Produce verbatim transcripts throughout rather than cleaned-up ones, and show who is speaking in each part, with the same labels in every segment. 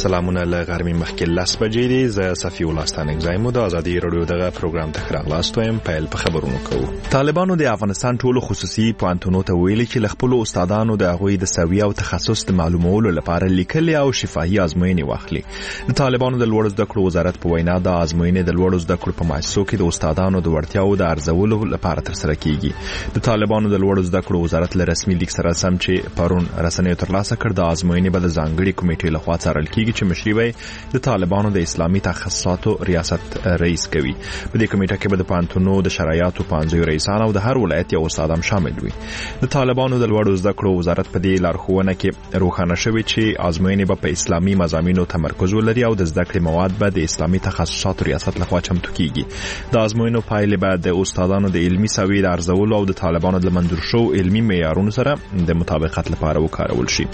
Speaker 1: سلامونه له غرمې مخکې لس بجې دي. زه صفي الله ستانک زایم د ازادي رادیو دغه پروګرام ته راغلاست وایم. پیل په خبرونو کوو. طالبانو د افغانستان ټولو خصوصي پوهنتونونو ته ویلي چې له خپل استادانو د هغوی د سویه او تخصص د معلومولو لپاره لیکلي او شفاهي ازموینې واخلي. د طالبانو د لوړو زده کړو وزارت په وینا د ازموینې د لوړو زده کړو په مؤسسو کې د استادانو د وړتیاو د ارزولو لپاره ترسره کیږي. د طالبانو د لوړو زده کړو وزارت له رسمي لیک سره سم چې پرون رسنیو ترلاسه کړ د ازموینې به د ځانګړي کمیټې لخوا څارل کیږي چې مشري به د طالبانو د اسلامي تخصصاتو ریاست رئیس کوي. په دې کمیټه کې به د پوهنتونونو د شرایطو پانځه رئیسان او د هر ولایت یو استاد هم شامل وي. د طالبانو د لوړو زده کړو وزارت په دې لارښوونه کې روښانه شوی چې ازموینې به په اسلامي مضامینو تمرکز ولري او د زده کړې مواد به د اسلامي تخصصاتو ریاست لخوا چمتو کیږي. د ازموینو پایلې به د استادانو د علمي سویې د ارزولو او د طالبانو د منظور شو علمي معیارونو سره د مطابقت لپاره وکارول شي.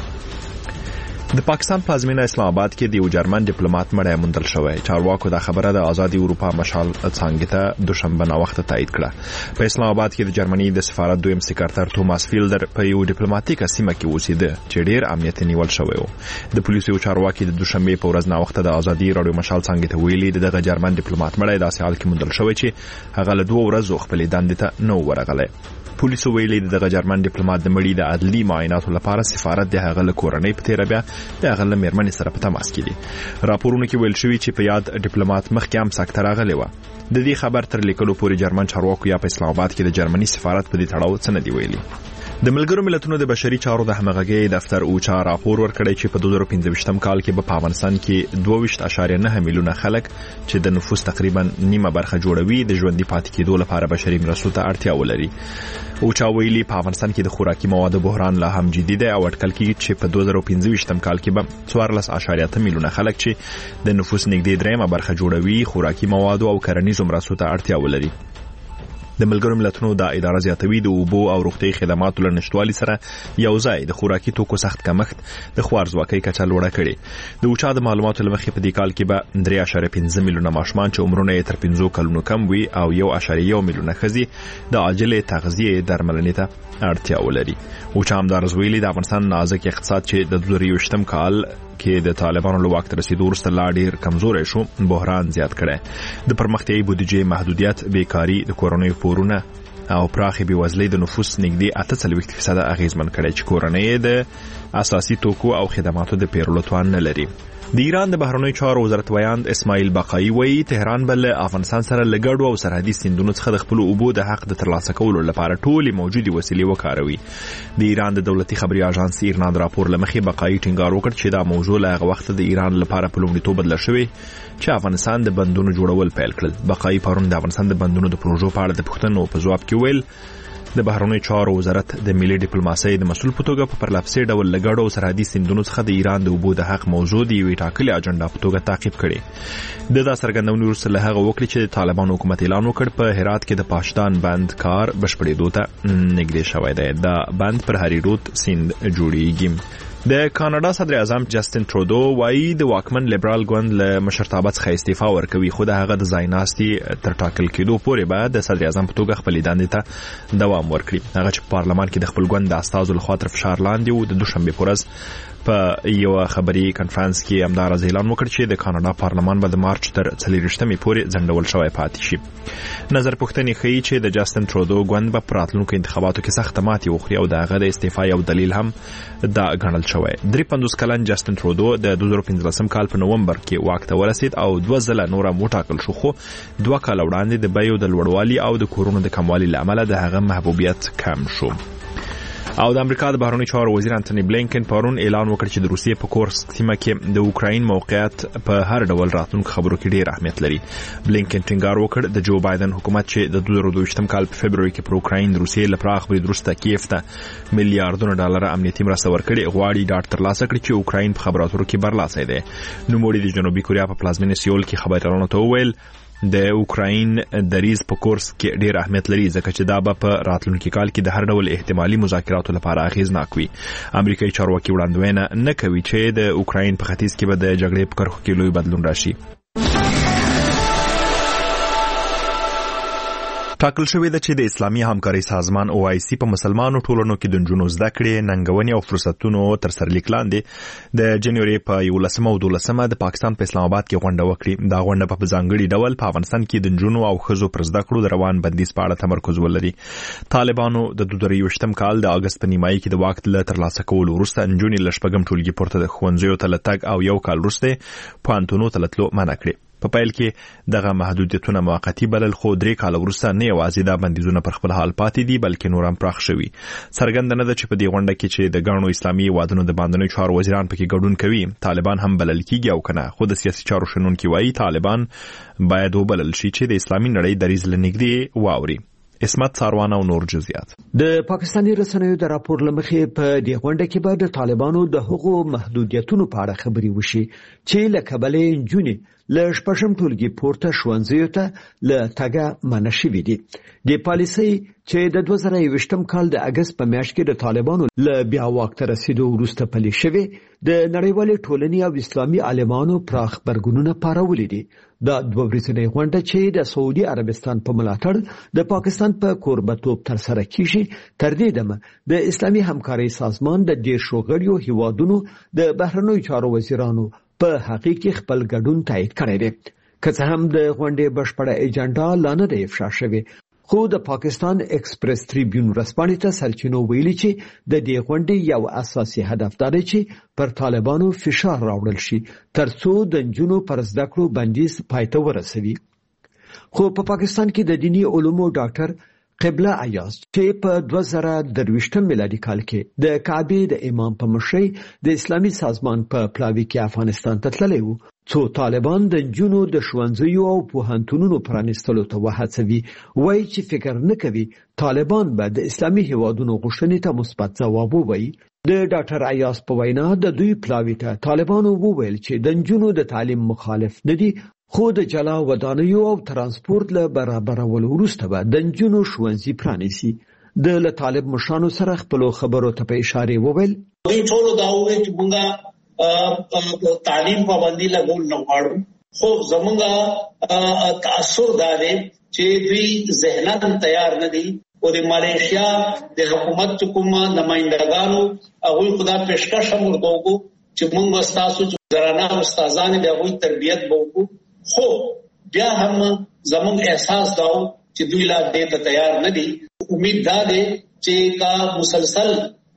Speaker 1: د پاکستان پلازمینه اسلام آباد کې د یو جرمن ډیپلوماټ مړی موندل شوی. چارواکو دا خبره د آزادي اروپا مشال څانګې ته دوشنبه ناوخته تایید کړه. په اسلام آباد کې د جرمني د سفارت دویم سکرټر توماس فیلډر په یو ډیپلوماټیکه سیمه کې اوسېده چې ډیر امنیت نیول شوی و. د پولیسو چارواکي د دوشنبه په ورځ ناوخته د آزادي رادیو مشال څانګې ته ویلي دغه جرمن ډیپلوماټ مړی داسې حال کې موندل شوی چې هغه له دوه ورځو خپل دندې ته نو ورغلی. پولیسو ویلي دغه جرمن ډیپلوماټ د مړي د عدلي معایناتو لپاره سفارت د هغه له کورنۍ په تیره بیا د هغه له میرمنې سره په تماس کې دي. راپورونو کې ویل شوی چې په یاد ډیپلوماټ مخکې هم سکته راغلی و. د دې خبر تر لیکلو پورې جرمن چارواکو یا په اسلام آباد کې د جرمني سفارت په دې تړاو څه نه دی ویلي. د ملګرو ملتونو د بشري چارو د همغږۍ دفتر اوچا راپور ورکړی چې په دوه زره پنځه کال کې په افغانستان کې دوه ویشت اعشاریه نه میلیونه خلک چې د نفوس تقریبا نیمه برخه جوړوي د ژوندۍ پاتې کېدو لپاره بشري مرستو ته اړتیا ولري. اوچا ویلي په افغانستان کې د خوراکي موادو بحران لا هم جدي دی او اټکل کېږي چې په دوه زره پنځه کال کې به څوارلس اعشاریه اته میلیونه خلک چې د نفوس نږدې دریمه برخه جوړوي خوراکي موادو او کرنیزو مرستو ته اړتیا ولري. د ملګرو ملتونو د اداره زیاتوي د اوبو او روغتي خدماتو له نشټوالي سره یو ځای د خوراکي توکو سخت کمښت د خوارځواکۍ کچه لوړه کړې. د اوچا د معلوماتو له مخې په دې کال کې به درې اعشاریه پنځه میلیونه ماشومان چې عمرونه یې تر پنځو کلونو کم وي او یو اعشاریه یو میلیونه ښځې د عاجلې تغذیې درملنې ته اړتیا ولري. اوچا همدارس ویلي د افغانستان نازک اقتصاد چې د دوه زره یوویشتم کال کې د طالبانو له واک ته رسیدو وروسته لا ډیر کمزوری شو بحران زیات کړی. د پرمختیایي بودیجې محدودیت بیکاري د کورنیو پورونه او پراخې بېوزلۍ د نفوس نږدې اته څلوېښت فیصده اغیزمن کړی چې کورنۍ د اساسي توکو او خدماتو د پیرلو توان نه لري. د ایران د بهرنیو چارو وزارت ویاند اسماعیل باقایي وایي تهران به له افغانستان سره له ګډو او سرحدي سیندونو څخه د خپلو اوبو د حق د ترلاسه کولو لپاره ټولې موجودې وسیلې وکاروي. د ایران د دولتي خبري اژانس ایرنا د راپور له مخې باقایي ټینګار وکړ چې دا موضوع له هغه وخته د ایران لپاره په لومړیتوب بدله شوې چې افغانستان د بندونو جوړول پیل کړل. باقایي پرون د افغانستان د بندونو د پروژو په اړه د پوښتنو په ځواب کې ویل د بهرنیو چارو وزارت د ملي ډیپلوماسۍ د مسؤل په توګه په پرلپسې ډول له ګډو او سرحدي سیندونو څخه د ایران د اوبو د حق موضوع د یوې ټاکلې اجنډا په توګه تعقیب کړي. د دا څرګندونې وروسته له هغه وکړي چې د طالبانو حکومت اعلان وکړ په هرات کې د پاشدان بند کار بشپړېدو ته نږدې شوی دی. دا بند پر هری رود سیند جوړیږي. د کاناډا صدر اعظم جسټن ترودو وایي د واکمن لیبرال ګوند له مشرتابه څخه استعفا ورکوي خو د هغه د ځای ناستي تر ټاکل کېدو پورې به د صدر اعظم په توګه خپلې دندې ته دوام ورکړي. هغه چې په پارلمان کې د خپل ګوند د استازو لخوا تر فشار لاندې و د دوشنبې په ورځ په یو خبري کانفرنس کې همداراز اعلان وکړ چې د کاناډا پارلمان به د مارچ تر څلورویشتمې پورې ځنډول شوی پاتې شي. نظر پوښتنې ښیي چې د جسټن ترودو ګوند به په راتلونکو انتخاباتو کې سخته ماتې وخوري او د هغه د استعفا یو دلیل هم دا ګڼل شوی. درې پنځوس کلن جسټن ترودو د دوه زره پنځلسم کال په نومبر کې واک ته ورسید او دوه ځله نور هم وټاکل شو خو دوه کاله وړاندې د بیو د لوړوالي او د کورونو د کموالي له امله د هغه محبوبیت کم شو. او د امریکا د بهرنیو چارو وزیر انټونی بلینکن پرون اعلان وکړ چې د روسیې په کورسک سیمه کې د اوکراین موقعیت په هر ډول راتلونکو خبرو کې ډېر اهمیت لري. بلینکن ټینګار وکړ د جو بایدن حکومت چې د دوه زره دوه کال په فبروري کې پر اوکراین د روسیې له پراخ برید وروسته کیف ته میلیارډونو ډالر امنیتي مرسته ورکړي غواړي ډاډ ترلاسه کړي چې اوکراین په خبرو اترو کې برلاسي دی. نوموړي د جنوبي کوریا په پلازمینه سیول کې خبريالانو ته وویل د اوکراین دریز په کورس کې ډېر اهمیت لري ځکه چې دا به په راتلونکي کال کې د هر ډول احتمالي مذاکراتو لپاره اغیزناک وي. امریکایي چارواکي وړاندوینه نه کوي چې د اوکراین په ختیځ کې به د جګړې په کرښو کې لوی بدلون راشي. ټاکل شوې ده چې د اسلامي همکارۍ سازمان او آی سی په مسلمانو ټولنو کې د نجونو زده کړې، ننګونې او فرصتونو تر سرلیک لاندې د جنوري په یولسمه او دولسمه د پاکستان په اسلام آباد کې غونډه وکړي. دا غونډه په ځانګړي ډول په افغانستان کې د نجونو او ښځو پر زده کړو د روان بندیز په اړه تمرکز ولري. طالبانو د دوه زره یوویشتم کال د اگست په نیمایي کې د واک له ترلاسه کولو وروسته نجونې له شپږم ټولګي پورته د ښوونځیو ته له تګ او یو کال وروسته پوهنتونونو ته تلو منع کړې. په پیل کې دغه محدودیتونه موقتی بلل، خو درې کال وروسته نه یوازې دا بندیزونه پر خپل حال پاتې دي بلکې نور هم پراخ شوي. څرګنده نه ده چې په دې غونډه کې چې د ګڼو اسلامي هیوادونو د باندنیو چارو وزیران پکې ګډون کوي طالبان هم بلل کیږي او کنه. خو د سیاسي چارو شنونکي وایي طالبان باید وبلل شي چې د اسلامي نړۍ دریځ له نږدې واوري. اسمت ساروان او نور جزئیات.
Speaker 2: د پاکستاني رسنیو د راپور لمخې په دې غونډه کې به د طالبانو د حقوقو محدودیتونو په اړه خبري وشي چې له کبلې نجونې له شپږم ټولګي پورته ښوونځیو ته له تګه منع شوي دي. د پالیسۍ چې د دوه زره یوویشتم کال د اگست په میاشت کې د طالبانو له بیا واک ته رسیدو وروسته پلي شوې د نړیوالې ټولنې او اسلامي عالمانو پراخ غبرګونونه پارولي دي. دا دوه ورځنۍ غونډه چې د سعودي عربستان په ملاتړ د پاکستان په کوربتوب تر سره کیږي، تر دې دمه د اسلامي همکارۍ سازمان د ډیر شوغړیو هیوادونو د بهرنیو چارو وزیرانو په حقیقي خپل ګډون تایید کړی دی. که څه هم د غونډې بشپړه ایجنډا لا نه ده افشا شوې، خو د پاکستان ایکسپریس تریبیون ورځپاڼې ته سرچینو ویلي چې د دې غونډې یو اساسي هدف دا دی چې پر طالبانو فشار راوړل شي ترڅو د نجونو پر زده کړو بندیز پای ته ورسوي. خو په پاکستان کې د دینی علومو ډاکټر قبله ایاز چې په دوه زره درویشتم میلادي کال کې د کعبې د امام په مشرۍ د اسلامي سازمان په پلاوي کې افغانستان ته تللی و، څو طالبان د نجونو د ښوونځیو او پوهنتونونو پرانیستلو ته وهڅوي. وایي چې فکر نه کوي طالبان به د اسلامي هیوادونو غوښتنې ته مثبت ځواب ووایي. د ډاکټر ایاز په وینا د دوی پلاوي ته طالبانو وویل چې د نجونو د تعلیم مخالف نه دي، خو د جلا ودانیو او ترانسپورت له برابرولو وروسته به د نجونو ښوونځي پرانیسي. د له طالب مشرانو سره خپلو خبرو ته په اشاره وویل
Speaker 3: دوی ټول دا وایي چې موږ تعلیم پابندي لګول نه غواړو، خو زموږ تاثر دا دی چې دوی ذهناً تیار نه دي او د مالیشیا د حکومت کوم نمائندګانو هغه خدا پیشکش هم ورکوي چې موږ تاسو چې زرانه استادان د هغه تربیت وکړو، خو بیا هم زموږ احساس داو چې دوی لا دې ته تیار نه دي. امید دا دی چې کا مسلسل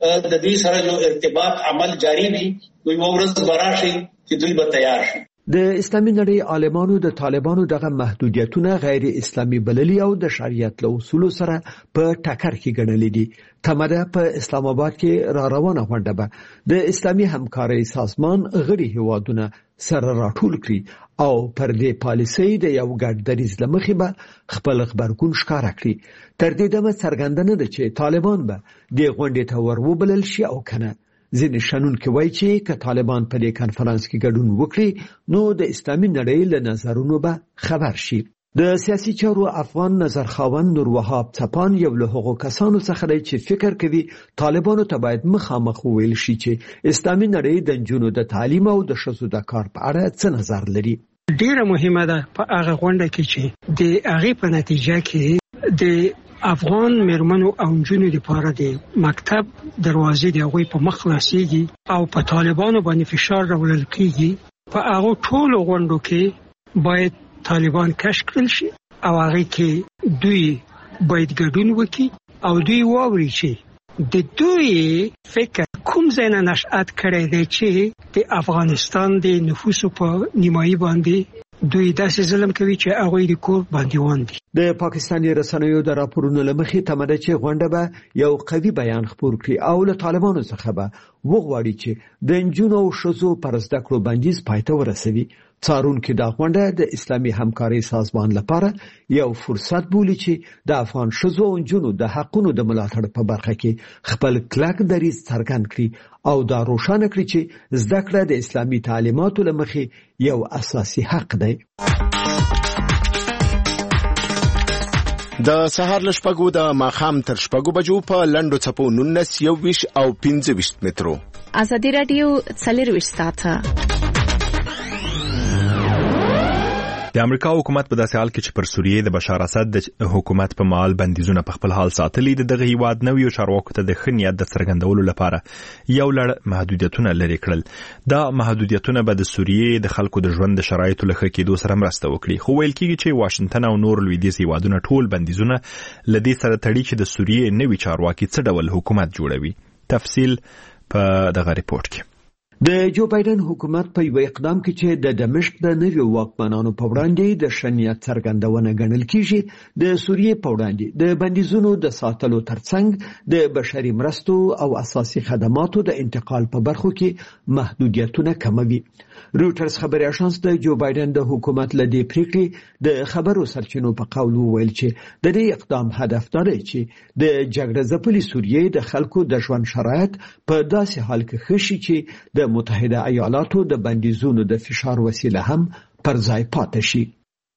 Speaker 3: د دوی سره جو ارتباط عمل جاری وي، دوی ورځ براشي چې دوی به تیار شي.
Speaker 2: د اسلامي نړۍ عالمانو د طالبانو دغه محدودیتونه غیر اسلامي بللي او د شریعت له اصولو سره په ټکر کې ګڼلې دي. تمده په اسلام آباد کې را روانه غونډه به د اسلامي همکارۍ سازمان غړي هیوادونه سره راټول کړي او پر دې پالیسۍ د یو ګډ دریځ لمخې به خپل خبرګون ښکاره کړي. تر دې دمه څرګنده نه ده چې طالبان به دې غونډې ته ور وبلل شي او کنه. ځینې شنونکي وایي چې که طالبان په دې کنفرانس کې ګډون وکړي نو د اسلامي نړۍ له نظرونو به خبر شي. د سیاسي چارو افغان نظرخواند نور وهاب څپان یو له هغو کسانو څخه دی چې فکر کوي طالبانو ته باید مخامخ وویل شي چې اسلامي نړۍ د نجونو د تعلیم او د ښځو د کار په اړه څه نظر لري.
Speaker 4: ډیره مهمه ده په هغه غونډه کې چې د هغې په نتیجه کې د افغان مېرمنو او نجونو لپاره د مکتب دروازې د هغوی په مخ خلاصېږي او په طالبانو باندې فشار راوړل کېږي. په هغو ټولو غونډو کې باید طالبان کش کړل شي او هغه کې دوی باید ګډون وکړي او دوی واوري چې د دوی فکر کوم ځای نه نشأت کړی دی چې د افغانستان د نفوسو په نیمایي باندې دوی داسې ظلم کوي چې هغوی د کور بندیوان دي.
Speaker 2: د پاکستاني رسنیو د راپورونو له مخې تمه ده چې غونډه به یو قوي بیان خپور کړي او له طالبانو څخه به وغواړي چې د نجونو او ښځو پر زده کړو بندیز پای ته ورسوي. څارونکي دا غونډه د اسلامي همکارۍ سازمان لپاره یو فرصت بولي چې د افغان ښځو او نجونو د حقونو د ملاتړ په برخه کې خپل کلک دریځ څرګند کړي او دا روښانه کړي چې زده کړه د اسلامي تعلیماتو له مخې یو اساسي حق دی.
Speaker 5: د سهار له شپږو د ماښام تر شپږو بجو په لنډو څپو نولس یوویشت او پنځه ویشت مترو.
Speaker 6: ازادي راډیو څلرویشت ساعته
Speaker 1: د امریکا حکومت په داسې حال کې چې پر سوریې د بشار اسد د حکومت په مال بندیزونه په خپل حال ساتلي د دغه هیواد نویو چارواکو ته د ښه نیت د څرګندولو لپاره یو لړ محدودیتونه لرې کړل. دا محدودیتونه به د سوریې د خلکو د ژوند د شرایطو له ښه کېدو سره مرسته وکړي. خو ویل کېږي چې واشنګټن او نور لویدیځ هیوادونه ټول بندیزونه له دې سره تړي چې د سوریې نوي چارواکي څه ډول حکومت جوړوي. تفصیل په دغه ریپورت کې.
Speaker 2: د جو بایدن حکومت په یو اقدام کې چې د دمشق د نویو واکمنانو په وړاندې د شنیت څرګندونه ګڼل کیږي د سوریې په وړاندې د بندیزونو د ساتلو ترڅنګ د بشري مرستو او اساسي خدماتو د انتقال په برخو کې محدودیتونه کموي. روټرز خبري اژانس د جو بایدن د حکومت لدی پریکړې د خبرو سرچینو په قول ویل چې د دې اقدام هدف دا دی چې د جګړه ځپلي سوریې د خلکو د ژوند شرایط په داسې حال کې ښه شي چې د متحده ایالاتو د بندیزونو د فشار وسیله هم پر ځای پاتې شي.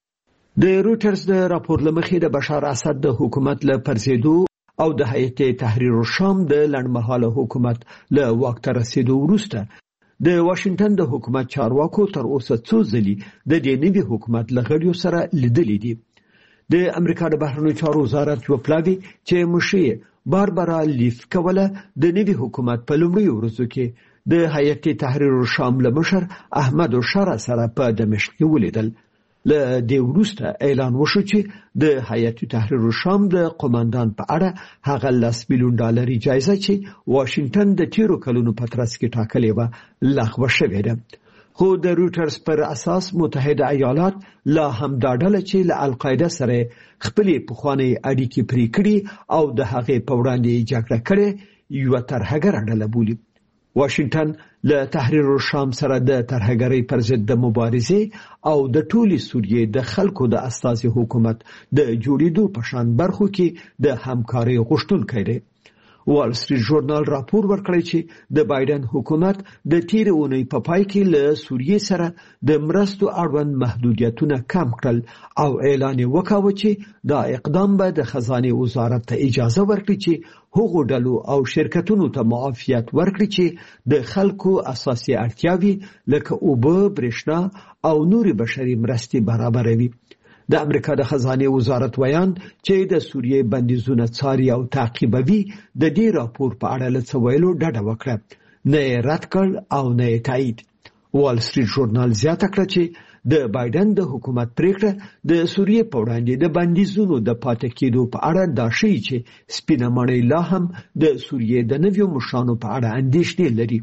Speaker 2: د روټرز د راپور لمخې د بشار اسد د حکومت له پرځېدو او د هیئت تحریر الشام د لړمحاله حکومت له واک ته رسیدو وروسته د واشنګټن د حکومت چارواکو تر اوسه څو ځلې د دې نوي حکومت له غړیو سره لیدلي دي. د امریکا د بهرنیو چارو وزارت یو پلاوی چې مشیر باربرا لیف کوله د نوي حکومت په لومړیو ورځو کې د هیئت تحریر الشام له مشر احمد شارع سره په دمشق کې ولیدل. له دې وروسته اعلان وشو چې د هیئت تحریر الشام د قوماندان په اړه هغه لس میلیون ډالر جایزه چې واشنګټن د تیرو کلونو په ترڅ کې ټاکلې و لغوه شوې ده. خو د روټرز پر اساس متحده ایالات لا هم دا ډله چې له القاعده سره خپلې پخوانۍ اړیکې پرې کړې او د هغې په وړاندې جګړه کړې یو ترهګره ډله بولي. واشنګټن له تحریر الشام سره د ترهګرۍ پر ضد د مبارزې او د ټولي سوریې د خلکو د اساسي حکومت د جوړېدو په شان برخو کې د همکارۍ غوښتونکی دی. وال سټریټ ژورنال راپور ورکړی چې د بایدن حکومت د تیرې اونۍ په پای کې له سوریې سره د مرستو اړوند محدودیتونه کم کړل او اعلان وکاوه چې دا اقدام به د خزانه وزارت ته اجازه ورکړي چې هغو ډلو او شرکتونو ته معافیت ورکړي چې د خلکو اساسي اړتیاوې لکه اوبه، برېښنا او نورې بشري مرستې برابروي. د امریکا د خزانه وزارت ویان چې د سوریې بندیزونه څاري او تعقیبوي د دې راپور په اړه له څه ویلو ډډه وکړه، نه یې رد کړ او نه یې تایید. وال سټریټ ژورنال زیاته کړه چې د بایدن د حکومت پریکړه د سوریې په وړاندې د بندیزونو د پاتې کېدو په اړه دا ښیي چې سپینه مړۍ لا هم د سوریې د نویو مشرانو په اړه اندېښنې لري.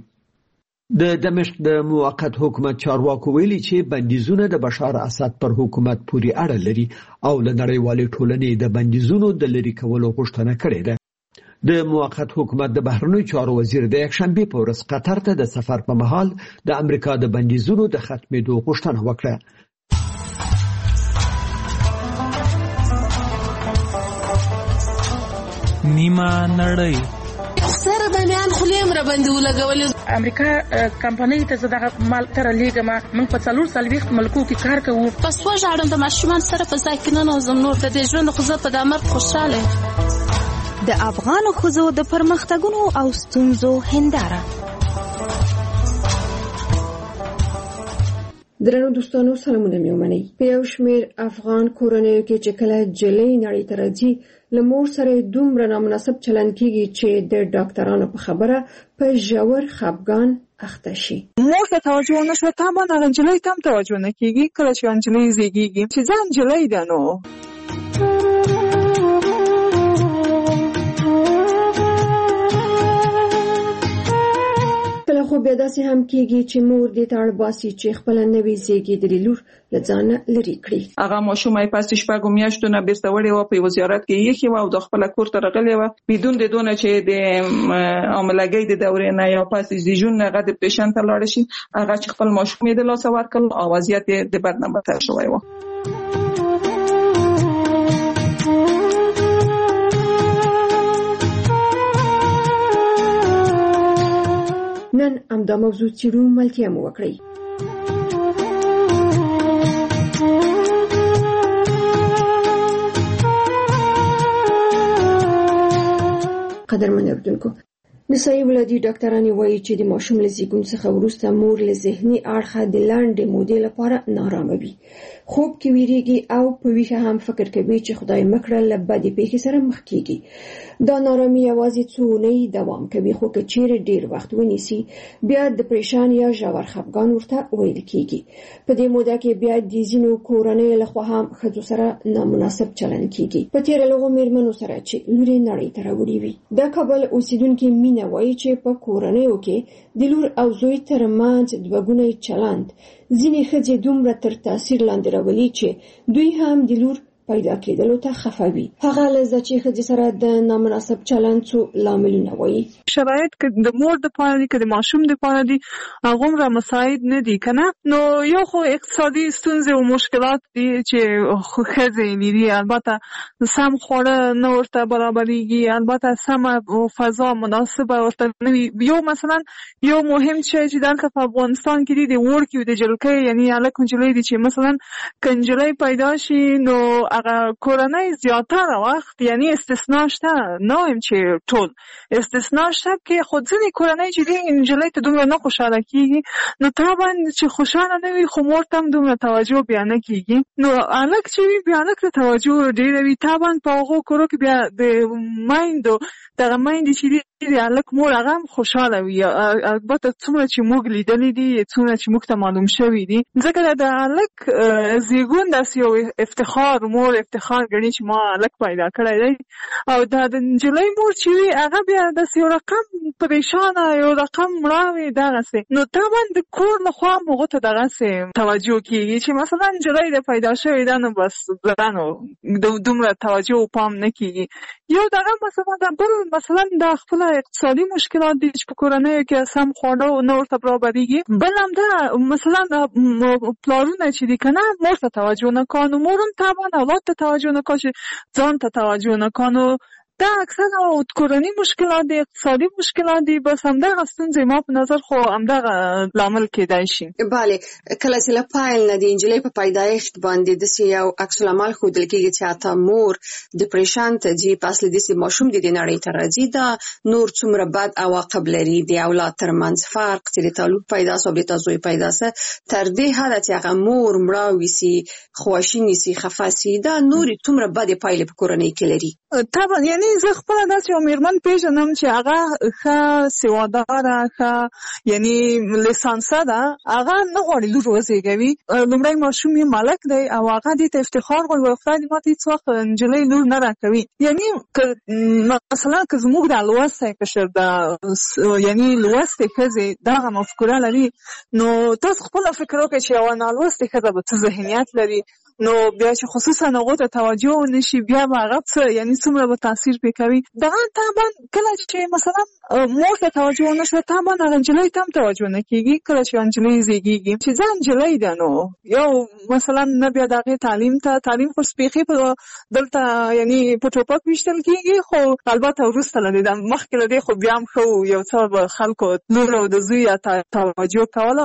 Speaker 2: د دمشق د موقت حکومت چارواکو ویلي چې بندیزونه د بشار اسد پر حکومت پورې اړه لري او له نړیوالې ټولنې د بندیزونو د لرې کولو غوښتنه کړې ده. د موقت حکومت د بهرنیو چارو وزیر د یکشنبه په ورځ قطر ته د سفر په مهال د امریکا د بندیزونو د ختمېدو غوښتنه وکړه.
Speaker 6: نیمه نړۍ
Speaker 7: سره د میان خلیم را باندې ولګول.
Speaker 8: امریکا کمپنۍ ته زداغه مال تر لیګما موږ په څلور سلويخت ملکو کې کار کوو.
Speaker 7: پس و ژړم د ماشومان سره په ځای کې نه نوزم نور د دې ژوند خو زه په دامر خوشاله.
Speaker 9: د افغان ښځو د پرمختګونو او ستونزو هنداره.
Speaker 10: درنو دوستانو سلامونه مې ومنئ. په یو شمېر افغان کورنیو کې چې کله جلۍ نړۍ ته راځي له مور سره دومره نامناسب چلند کیږي چې د ډاکټرانو په خبره په ژور خفګان اخته شي.
Speaker 11: مور ته توجه نشوه طبعا هغه نجلۍ ته هم توجه نه کیږي. کله چې نجلۍ زیږیږي چې ځان نجلۍ ده نو
Speaker 10: کله خو بیا داسې هم کیږي چې مور دې ته اړ باسي چې خپله نوې زیږېدلې لور له ځانه لرې کړي.
Speaker 11: هغه ماشوم یې پس شپږو میاشتو نه بیرته وړې وه، په یوه زیارت کې یې ایښې وه او د خپله کور ته راغلې وه بدون د دونه چې د حاملګۍ د دورې نه یا پس زیږون نه هغه د پیشن ته لاړه شي. هغه چې خپل ماشوم یې د لاسه ورکړل او وضعیت یې د بد نه بدتر شوی و.
Speaker 10: نن همدا موضوع څېړو، ملتیا مو وکړئ. قدرمن اردوونکو، نسایي ولادي ډاکټرانې وایي چې د ماشوم له زیږون څخه وروسته مور له ذهني اړخه د لنډې مودې لپاره نارامه وي، خوب کې ویریږي او په ویښه هم فکر کوي چې خدای مکړه له بدې پیښې سره مخ کیږي. دا نارامي یوازې څو اونۍ دوام کوي، خو که چیرې ډیر وخت ونیسي بیا ډپریشن یا ژور خفګان ورته ویل کیږي. په دې موده کې بیا د ځینو کورنیو لخوا هم ښځو سره نامناسب چلند کیږي. په تېره لغو میرمنو سره چې لورې نړۍ ته راوړې وي. د کابل اوسیدونکي مینه وایي چې په کورنیو کې د لور او زوی ترمنځ دوګونی چلند ځینې ښځې دومره تر تاثیر لاندې راولي چې دوی هم د لور پیدا کېدلو ته خفه وي. هغه لږه چې ښځې سره د نامناسب چلند څو لاملونه وایي.
Speaker 11: شرایط که د مور د پاره دي که د ماشوم د پاره دي هغومره مساعد نه دي که نه، نو یو خو اقتصادي ستونزې او مشکلات دي چې ښځې لري. البته سم خواړه نه ورته برابرېږي، البته سمه فضا مناسبه ورته نه وي. یو مثلا یو مهم شی چې دلته په افغانستان کې دي د وړکیو د جلکۍ، یعنې هلک نجلۍ دي چې مثلا که نجلۍ پیدا شي نو هغه کورنۍ زیاتره وخت، یعنی استثناء شته، نه وایم چې ټول، استثناء شته کې خو ځینې کورنۍ چې دي نجلۍ ته دومره نه خوشحاله کېږي، نو طبعا چې خوشحاله نه وي خو مور ته هم دومره توجه بیا نه کېږي. نو هلک چې وي بیا هلک ته توجه ډېره وي. طبعا په هغو کورو کې بیا د میندو دغه میندې چې دي د هلک مور هغه هم خوشحاله وي. البته څومره چې موږ لیدلي دي، څومره چې موږ ته معلوم شوي دي، ځکه د هلک زیږون داسې یو افتخار، مور افتخار ګڼي چې ما هلک پیدا کړی دی، او دا د نجلۍ مور چې وي هغه بیا داسې یو رقم پریشانه، یو رقم مړاوې دغسې. نو طبعا د کور لخوا هم هغو ته دغسې توجه کېږي چې مثلا نجلۍ د پیدا شوې ده نو بس نو دومره توجه او پام نه کېږي. یو دغه مثلا د بل مثلا د خپله اقتصادي مشکلات دي چې په کورنیو کې سم خواړه نه ورته برابرېږي. بل همدا مثلا پلارونه چې دي که نه مور ته توجه نه کوي، نو مور هم طبعا اولاد ته توجه نه کوي، ځان ته توجه نه کوي. نو دا اکثر کورنی مشکلات دي، اقتصادي مشکلات دي. بس همدغه ستونزې ما په نظر خو همدغه لامل کېدای شي.
Speaker 10: بله، کله چې له پیل نه د نجلۍ په پیدایښت باندې داسې یو عکس العمل ښودل کېږي چې حتی مور ډپریشن ته ځي، په اصل داسې ماشوم د دې نړۍ ته راځي، دا نور څومره بد عواقب لري د اولاد ترمنځ فرق چې د تا لور پیدا سو او د تا زوی پیدا سه، تر دې حده چې هغه مور مړاوي سي، خواشیني سي، خفه سي، دا نورې څومره بدې پایلې په کورنۍ کې لري.
Speaker 11: طبعا یعنی زه خپله داسې یو مېرمن پېژنم چې هغه ښه سواداره، ښه یعنی لیسانسه ده، هغه نه غواړي لور وزېږوي. لومړی ماشوم یې ملک دی او هغه دې ته افتخار غواړي، خدای دې ماته هېڅ وخت نجلۍ لور نه راکوي. یعنی مثلا که زموږ د لوستی قشر د یعنی لوستې ښځې دغه مفکوره لري، نو تاسو خپله فکر وکړئ چې یوه نالوستې ښځه به څه ذهنیت لري، نو بیا چې خصوصا هغو ته توجه ونه شي بیا به هغه څه یعنی څومره به تاثیر پرې کوي. دغه طبعا کله چې مثلا مور ته توجه ونه شوه طبعا هغه نجلۍ ته هم توجه نه کېږي. کله چې نجلۍ زېږېږي چې زه نجلۍ ده نو یو مثلا نه بیا د هغې تعلیم ته تعلیم خو سپېښې په دلته یعنی په ټوپک ویشتل کېږي، خو البته وروسته له دې مخکې له دې خو بیا هم ښه یو څه به خلکو لور او د زوی توجه کوله.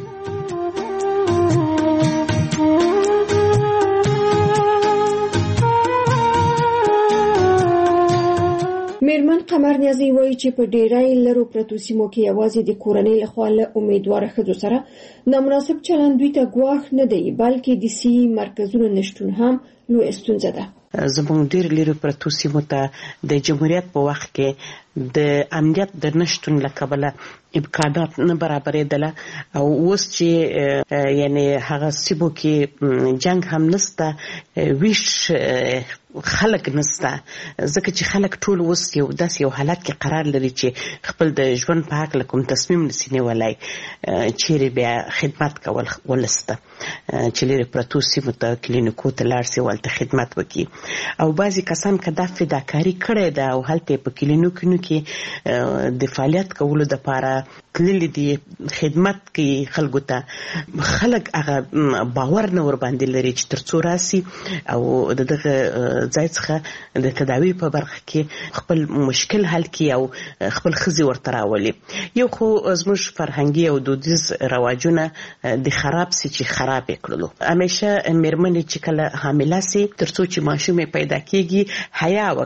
Speaker 10: میرمن قمر نیازی وایي چې په ډیری لرو پرتو سیمو کې یوازې د کورنۍ لخوا له امیدواره ښځو سره نامناسب چلند دوی ته ګواښ نه دی، بلکې د صحي مرکزونو نشتون هم لویه ستونزه ده.
Speaker 12: زموږ ډېر لرې پرتو سیمو ته د جمهوریت په وخت کې د امنیت د نشتون له کبله امکانات نه برابرېدله، او اوس چې یعنی هغه سیمو کې جنګ هم نسته، ویش خلک نسته، ځکه چې خلک ټول اوس یو داسې یو حالت کې قرار لري چې خپل د ژوند په هکله کوم تصمیم نسي نیولی، چیرې بیا خدمت کول ولسته چې لرې پرتو سیمو ته کلینیکو ته لاړ سي هلته خدمت وکړي. او بعضې کسان که دا فداکاري کړې ده او هلته په کلینیکونو کې د فعالیت کولو دپاره تللي دي، خدمت کوي خلکو ته، خلک هغه باور نه ورباندې لري چې تر څو راسي او د دغه ځای څخه د تداوی په برخه کې خپل مشکل حل کړي او خپل ښځې ورته راولي. یو خو زموږ فرهنګي او دودیز رواجونه د خراب سي چې خراب یې کړلو. همیشه مېرمنې چې کله حامله سي تر څو چې ماشوم یې پیدا کېږي حیا وکړه،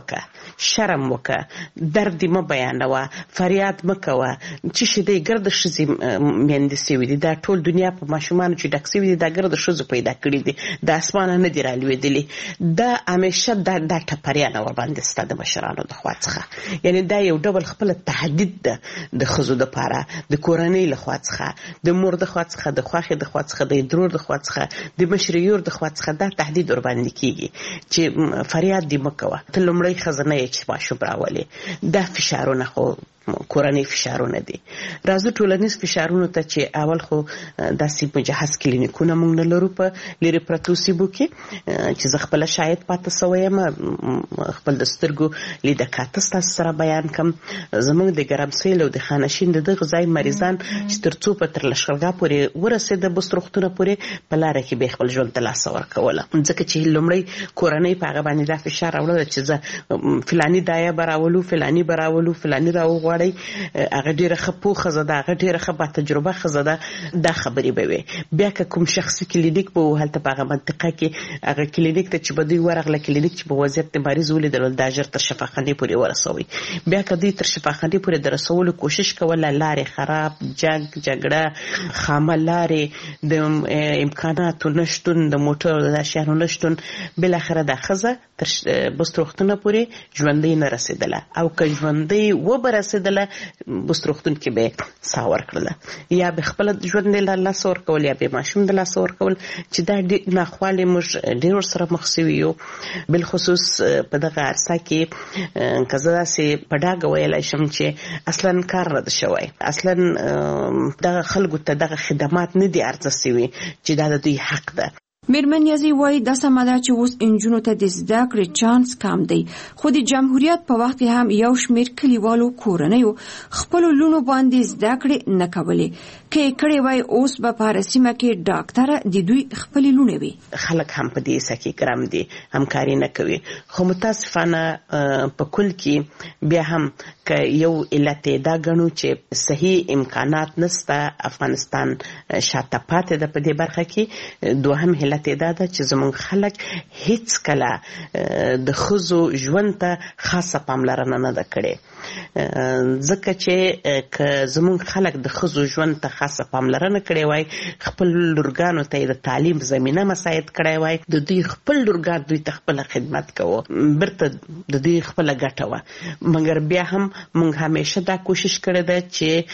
Speaker 12: شرم وکړه، درد یې مه بیانوه، فریاد مه کوه. چې شي دی ګرده ښځې میندې سوي دي، دا ټول دنیا په ماشومانو چې ډک سوي دي دا ګرده ښځو پیدا کړي دي، د اسمانه نه دي رالوېدلي. دا همیشه دا دا ټپریانه ورباندې ستا د مشرانو د خوا څخه، یعنی دا یو ډول خپله تهدید ده د ښځو دپاره، د کورنۍ له خوا څخه، د مور د خوا څخه، د خوښې د خوا څخه، د درور د خوا څخه، د مشريور د خوا څخه دا تهدید ورباندې کیږي چې فریاد دې مه کوه، ته لومړی ښځه نه یې چې ماشوم راولې. دا فشارونه خو کورنۍ فشارونه دي. راځو ټولنیز فشارونو ته چې اول خو داسې مجهز کلینیکونه موږ نه لرو په لرې پرتو سیمو کې، چې زه خپله شاید پاته سوی یم، خپل د سترګو لیده کاته ستاسو سره بیان کم. زموږ د ګرمسیل او د خانشین د دغه ځای مریضان چې تر څو په تر لښکرګاه پورې ورسېده بست روغتونه پورې، په لاره کې به خپل ژوند ته لاسه ورکوله، ځکه چې لومړی کورنۍ په هغه باندې دا فشار راوړله چې زه فلاني دایه به راولو، فلاني به راولو، فلاني راوغواړو، هغه ډیره ښه پوه ښځه ده، هغه ډیره ښه با تجربه ښځه ده. دا خبرې به وي. بیا که کوم شخصي کلینیک به و هلته په هغه منطقه کې هغه کلینیک ته چې به دوی ورغله، کلینیک چې به وضعیت د مریض ولیدل دا ژر تر شفاخانې پورې ورسوي. بیا که دوی تر شفاخانې پورې د رسولو کوشش کوله، لارې خراب، جنګ جګړه، خامه لارې، د امکاناتو نشتون، د موټرو د اشیانو نشتون، بالاخره دا ښځه تر بست روغتونه پورې ژوندۍ نه رسېدله. او که ژوندۍ وبه رسېدله بست روغتون کې به ساه ورکړله، یا به خپله ژوند د لاسه ورکول، یا به ماشوم د لاسه ورکول، چې دا ناخوالې موږ ډېر ورسره مخ سوي یو. بالخصوص په دغه عرصه کې که زه داسې په ډاګه ویلی شم چې اصلا کار نه ده شوی، اصلا دغه خلکو ته دغه خدمات نه دي عرضه سوي چې دا د دوی حق ده.
Speaker 10: میرمن یازی وایي دا سمه ده چې اوس انجونو ته د زده کړې چانس کم دی، خو د جمهوریت په وخت کې هم یو شمېر کلیوالو کورنیو خپلو لوڼو باندې زده کړې نه کولې. که یې کړې وای اوس به په هره سیمه کې ډاکټره د دوی خپلې لوڼې وي.
Speaker 12: خلک هم په دې حصه کې ګرم دي، همکاري نه کوي. خو متاسفانه په کل کې بیا هم که یو علت دا ګڼو چې صحیح امکانات نسته، افغانستان شاته پاتې ده په دې برخه کې. دوهم علت دا ده چې زموږ خلک هیڅ کله د ښځو ژوند ته خاصه پاملرنه نه ده کړې، ځکه چې که زموږ خلک د ښځو ژوند ته خاصه پاملرنه کړې وای، خپل لورګانو ته یې د تعلیم زمینه مساعد کړی وای، د دوی خپل لورګان دوی ته خپله خدمت کوو، برته د دوی خپله ګټه وه. مګر بیا هم موږ همیشه دا کوشش کړې ده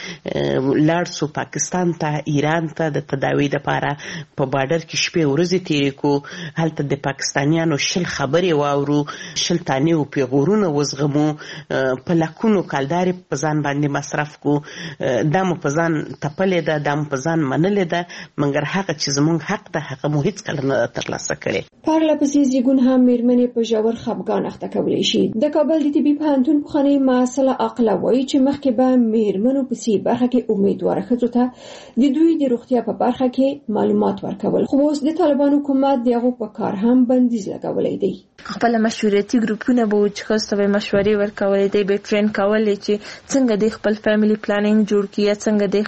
Speaker 12: چې لاړ سو پاکستان ته، ایران ته د تداوی دپاره، په بارډر کې شپې ورځې تیرې کو، هلته د پاکستانیانو شل خبرې واورو، شل تانې و پیغورونه وزغمو، په لکونو کالدارې په ځان باندې مصرف کو. دا مو په ځان تپلې ده، دا مو په ځان منلې ده، مګر هغه چې زموږ حق ده هغه مو هیڅ کله نه ترلاسه کړې.
Speaker 10: پرله پسې زیږون هم میرمنې په ژور خفګان اخته کولی شي. د کابل د طبي پوهنتون پخوانۍ محصله عاقله وایي چې مخکې به میرمنو په سي برخه کې امیدواره ښځو ته د دوی د روغتیا په برخه کې معلومات ورکول، خو اوس د طالبانو حکومت د هغو په کار هم بندیز لګولی دی.
Speaker 13: خپل مشورتي ګروپونه به چې ښځو ته مشورې ورکولې دی، به ټرین کولې چې څنګه د خپل فیملی پلانینګ جوړ کړي، څنګه د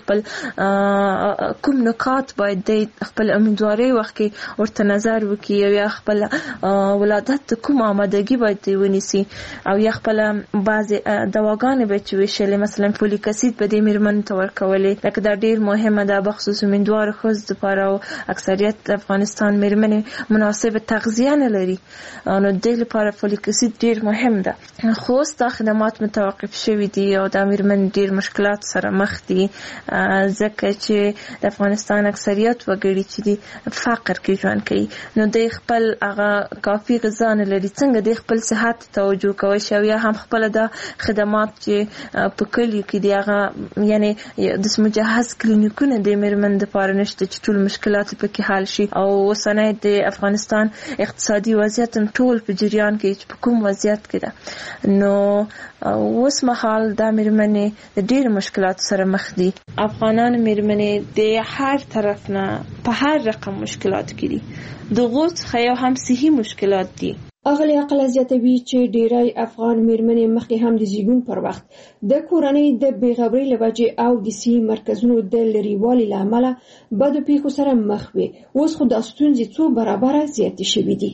Speaker 13: خپل کوم نکات باید د خپل امیدوارۍ وخت کې ورته نظر وکړي، یا خپل ولادت کوم آمادګي باید ونیسي، او یا خپل بعضې دواګانې به چې ویشلې، مثلا فولیک اسید به دې میرمنو ته ورکولې، لکه دا ډېر مهمه ده بخصوص امیدواره ښځو دپاره، او اکثریت د افغانستان میرمنې مناسب تغذیه نه لري، نو د دې لپاره فولیک اسید ډېر مهم ده. خو اوس دا خدمات متوقف شوي دي او دا میرمنې ډېر مشکلات سره مخ دي، ځکه چې د افغانستان اکثریت وګړي چې دي فقر کې ژوند کوي، نو دوی خپل هغه کافي غذا نه لري. څنګه دوی خپل صحت توجه کوي، او یا هم خپل د خدمات چې په کلیو کې دي هغه یعنی د مجهز کلینیکونه د میرمنو دپاره نشته چې ټول مشکلات پکې حل شي. او اوسنی د افغانستان اقتصادي وضعیت ټول په جریان کې چې په کوم وضعیت کې ده، نو اوس مهال دا میرمنې د ډېرو مشکلاتو سره مخ دي. افغانان میرمنې د هر طرف نه په هر رقم مشکلات کې دي، دغو څخه یو هم صحي مشکلات دي.
Speaker 10: اغلی عقله زیاتوي چې ډیری افغان میرمنې مخکې هم د زیږون پر وخت د کورنۍ د بېغورۍ له وجې او د صحي مرکزونو د لرېوالي له امله بدو پیښو سره مخ وي. اوس خو دا ستونزې څو برابره زیاتې شوي دي.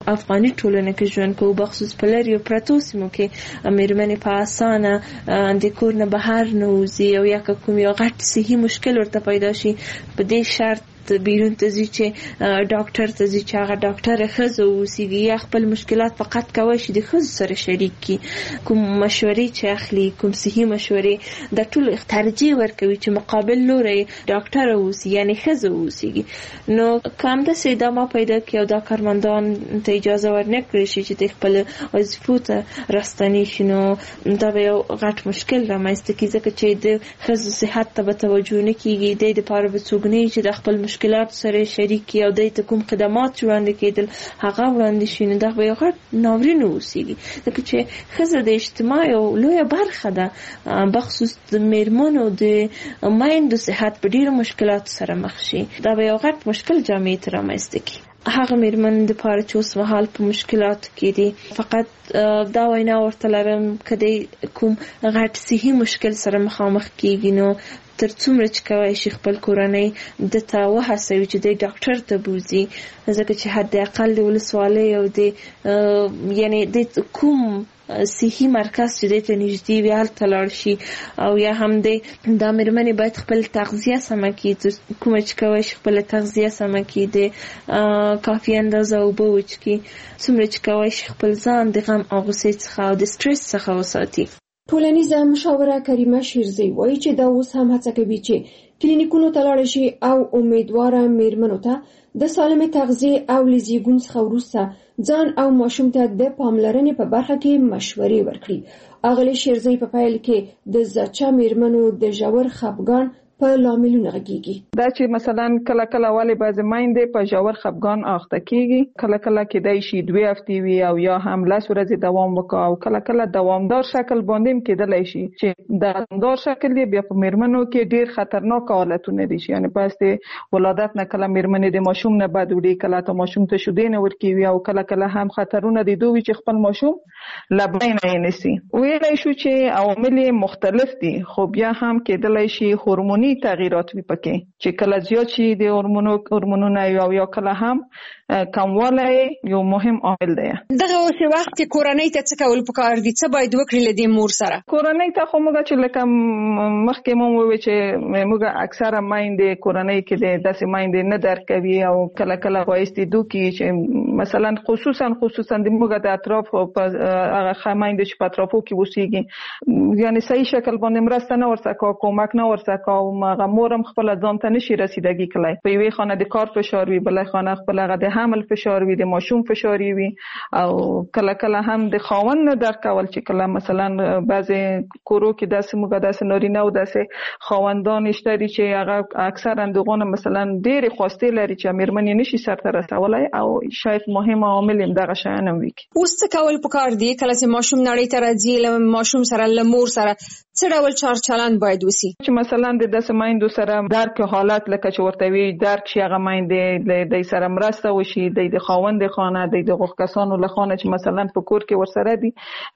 Speaker 13: افغاني ټولنه کې ژوند کوو، بخصوص په لري پرتو سیمو کې مېرمنې په اسانه د کور نه بهر نه وځي او یا کوم یو غټ صحي مشکل ورته پیدا شي، په دې شرط بیرون ته ځي چې ډاکټر ته ځي چې هغه ډاکټر ښځه اوسیږي یا خپل مشکلات فقط کوي چې د ښځو سره شریک کړي. کوم مشورې چې اخلي، کوم صحي مشورې، د ټول ترجیح ورکوي چې مقابل لوري ډاکټر اوسي یعنی ښځه اوسیږي. نو کوم د سیدما پیدا کیو دا کارمندان ته اجازه ورنکړي شي چې د خپل وظیفو ته راستنی شي، نو دا به یو غټ مشکل رامنځته کیږي ځکه چې د ښځو صحت ته به توجه نه کیږي، د لپاره به څوک نه چې د خپل مشکلات سره شریک کی او د کوم خدمات وړاندې کېدل هغه وړاندې شي، نو دا به یو غټ ناورین اوسېږي ځکه چې ښځه د اجتماع یو لویه برخه ده، بخصوص د میرمنو د مایندو صحت په ډیرو مشکلاتو سره مخ شي. دا به یو غټ مشکل جامعې ته رامنځته کړي. هغه میرمن د پاره چې اوس مهال په مشکلاتو کې دي، فقط دا وینا ورته لرم کدی کوم غټ صحي مشکل سره مخامخ کیږي نو تر څومره چې کوي شي خپل کورنۍ د تا وهڅوي چې د ډاکټر ته بوزي، ځکه چې حد اقل د ولسوالۍ او د یعنی د کوم صحي مرکز چې د ته نږدې وي هلته لاړ شي، او یا هم د دا مېرمنې باید خپل تغذیه سمه کړي، کومه چې کوي شي خپل تغذیه سمه کړي، د کافي اندازه اوبه وڅښي، څومره چې کوي شي خپل ځان د غم او غوسې څخه او د سټرس څخه وساتي.
Speaker 10: ټولنیزه مشاوره کریمه شیرزی وایي چې دا اوس هم هڅه کوي چې کلینیکونو ته لاړ شي او امیدواره میرمنو ته د سالمې تغذیې او له زیږون څخه وروسته ځان او ماشوم ته د پاملرنې په برخه کې مشورې ورکړي. اغلې شیرزی په پیل کې د زچا میرمنو د ژور خپګان په لاملونو غږیږي.
Speaker 11: دا چې مثلا کله کله والی بعض مایندې په ژور خپګان اخته کیږي، کله کله کېدای شي دوه هفتې وي او یا هم لس ورځې دوام وکړي، او کله کله دوامدار شکل باندې کېدلی شي چې د دوامدار شکل بیا په میرمنو کې ډیر خطرناک حالتونه دي، یعنی پس د ولادت نه کله میرمنې د ماشوم نه بد وړي، کله ته ماشوم ته شیدې نه ورکوي، او کله کله هم خطرونه دي دوی چې خپل ماشوم لبنی نه نیسي. ویلی شو چې عوامل مختلف دي، خو بیا هم کېدلی شي هورموني تغییرات وي پکې چې کله زیات شي د هورمونو هورمونونه او یا کله هم کموالی یو مهم عامل دی.
Speaker 10: دغه اوس وخت کې کورنۍ ته څه کول پکار دي؟ څه باید وکړي له دې مور سره؟
Speaker 11: کورنۍ ته خو موږ چې لکه مخکې مو وویل چې موږ اکثره مایندې کورنۍ کې داسې مایندې نه درک کوي او کله کله وایستې دوکي چې مثلا خصوصا خصوصا د موږ د اطراف په هغه مایندې چې په اطرافو کې اوسېږي یعنی صحیح شکل باندې مرسته نه ورسکه، کومک نه ورسکه، او هغه مورم خپل ځان ته نشي رسیدګي کولای. په یوې خانه د کار فشار وي، بلې خانه خپل هغه د حمل فشار وي، د ماشوم فشار وي، او کله کله هم د خاوند نه درک کول چې کله مثلا بعضې کورو کې داسې موږ داسې نارینه او داسې خاوندان شته دي چې هغه اکثرا دغونه مثلا ډېرې خواستې لري چې مېرمنې نشي سرته رسولی، او شاید مهم عامل هم دغه شیان هم وي.
Speaker 10: اوس څه کول پکار دي کله چې ماشوم نړۍ ته راځي، له ماشوم سره له مور سره څه ډول چار چلند باید وشي؟
Speaker 11: چې مثلا د داسې مایندو سره درک حالت لکه چې ورته وي درک شي هغه مایندې د سره مرسته وشي، د خاوند خانه د دغو کسانو له خانه چې مثلا په کور کې ورسره دي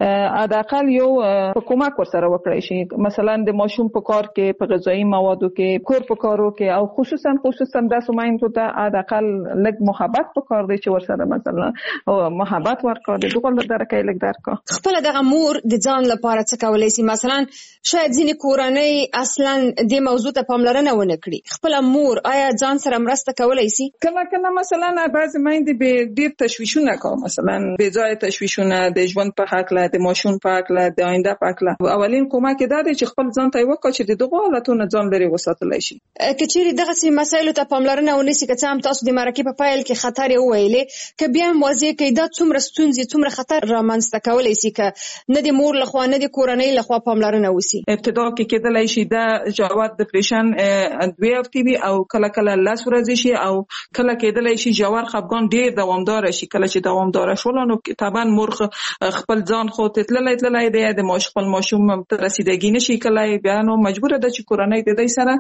Speaker 11: حداقل یو حکومت ورسره وکړي شي، مثلا د ماشوم په کار کې په غذایی موادو کې کور په کارو کې، او خصوصا خصوصا داسې مایندو ته حداقل لږ محبت په کار دی چې ورسره مثلا محبت ورکړي، دغه له درکې لږ درکا.
Speaker 10: خپل دغه مور د ځان لپاره څه کولای شي؟ مثلا شاید ځینې کورنۍ اصلا د موضوع ته پاملرنه ونه کړي، خپل مور آیا ځان سره مرسته کولای شي؟
Speaker 11: کله کله مثلا بعض مایندې به ډیر تشویشونه کوي، مثلا بې ځای تشویشونه د ژوند په حق له د ماشوم په حق له د آینده په حق له. اولین کومک دا دی چې خپل ځان ته وکړي چې دغه حالتونو ځان لري وساتلی شي.
Speaker 10: کچېرې دغه سي مسایلو ته پاملرنه ونیسي، که څه هم تاسو د مرکې په پیل کې خطر یې وویلې، که بیا هم واضح کړئ دا څومره ستونزې څومره خطر رامنځته کولی شي که نه د مور لخوا نه د کورنۍ لخوا پاملرنه وشي؟
Speaker 11: ابتدا کې کېدلی شي دا جواد ډپریشن دوه هفتې وي او کله کله لس ورځې شي، او کله کېدلی شي ژور خپګان ډېر دوامدار شي. کله چې دوامدار شول نو طبعا مور خپل ځان خو تتللی تللی دی، د ماش خپل ماشوم ته رسیدګي نشي کولای، بیا نو مجبوره ده چې کورنۍ د دې سره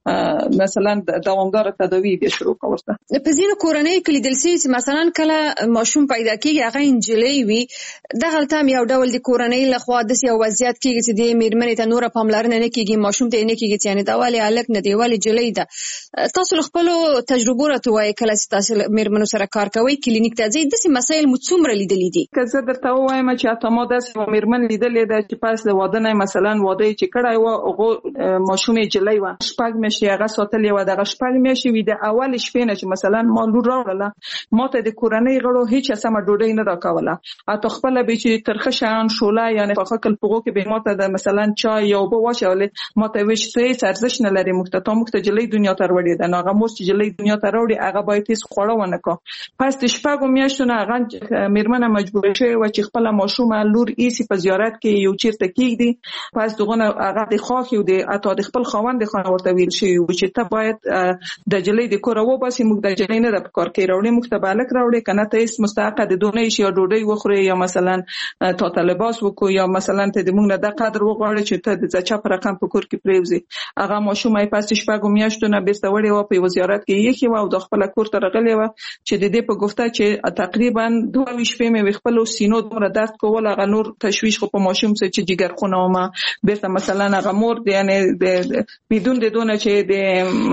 Speaker 11: مثلا دوامدار تداوی بیا شروع کړي.
Speaker 10: په ځینو کورنۍ کې لیدل شوي چې مثلا کله ماشوم پیدا کېږي هغه نجلۍ وي، دغلته هم یو ډول د کورنۍ لخوا داسې یو وضعیت کېږي چې د مېرمنې
Speaker 14: میرمنې ته نور پاملرنه نه کیږي، ماشوم ته نه کیږي، یعنی دا والی الک نه دی والی جلی ده. تاسو خپل تجربه راته وایي کله چې تاسو میرمنو سره کار کوي کلینیک ته ځئ داسې مسایل مو څومره لیدلې دي؟
Speaker 11: که زه درته وایم چې اته ما داسې میرمن لیدلې ده چې پاس د واده نه مثلا واده چې کړای و هغه ماشوم جلی و شپږ میاشتې هغه ساتلې و، دغه شپږ میاشتې وي د اول شپې نه چې مثلا ما لور راوړله ما ته د کورنۍ غړو هیڅ سمه ډوډۍ نه راکوله، اته خپل به چې ترخه شان شوله یعنی په خپل پغو کې به ما ته د مثلا چای یا اوبه واچولې ما ته ویش ته هیڅ ارزښت نه لري، مخته مخته جلی دنیا ته وروړي ده، هغه مور چې جلی دنیا ته وروړي هغه باید هیڅ خوړه ونه کو. پس د شپږ میاشتو نه هغه میرمن مجبور شوی و چې خپل ماشوم لور ایسی په زیارت کې یو چیرته کېږدي، پس دغه هغه د خاخ یو د اته د خپل خوند خانه ورته ویل شي چې ته باید د جلی د کور و باسي، موږ د جلی نه د کار کې راوړي، موږ ته بالک راوړي کنه ته هیڅ مستحق د دونې شي ډوډۍ وخوري یا مثلا تا طالباس وکړو یا مثلا ته د موږ نه د قدر وغواړي چې ته د ځچا پر رقم په کور کې پریوزي. هغه ماشوم یې پس شپږ میاشتو نه بیسته وړي و په وزارت کې یخي و او د خپل کور ته راغلی و چې د دې په گفته چې تقریبا دوه ویش په مې خپل سینو دومره درد کول هغه نور تشویش خو په ماشوم سره چې جګر خونه و ما بیسته مثلا هغه مور د یعنی د بدون د دونه چې د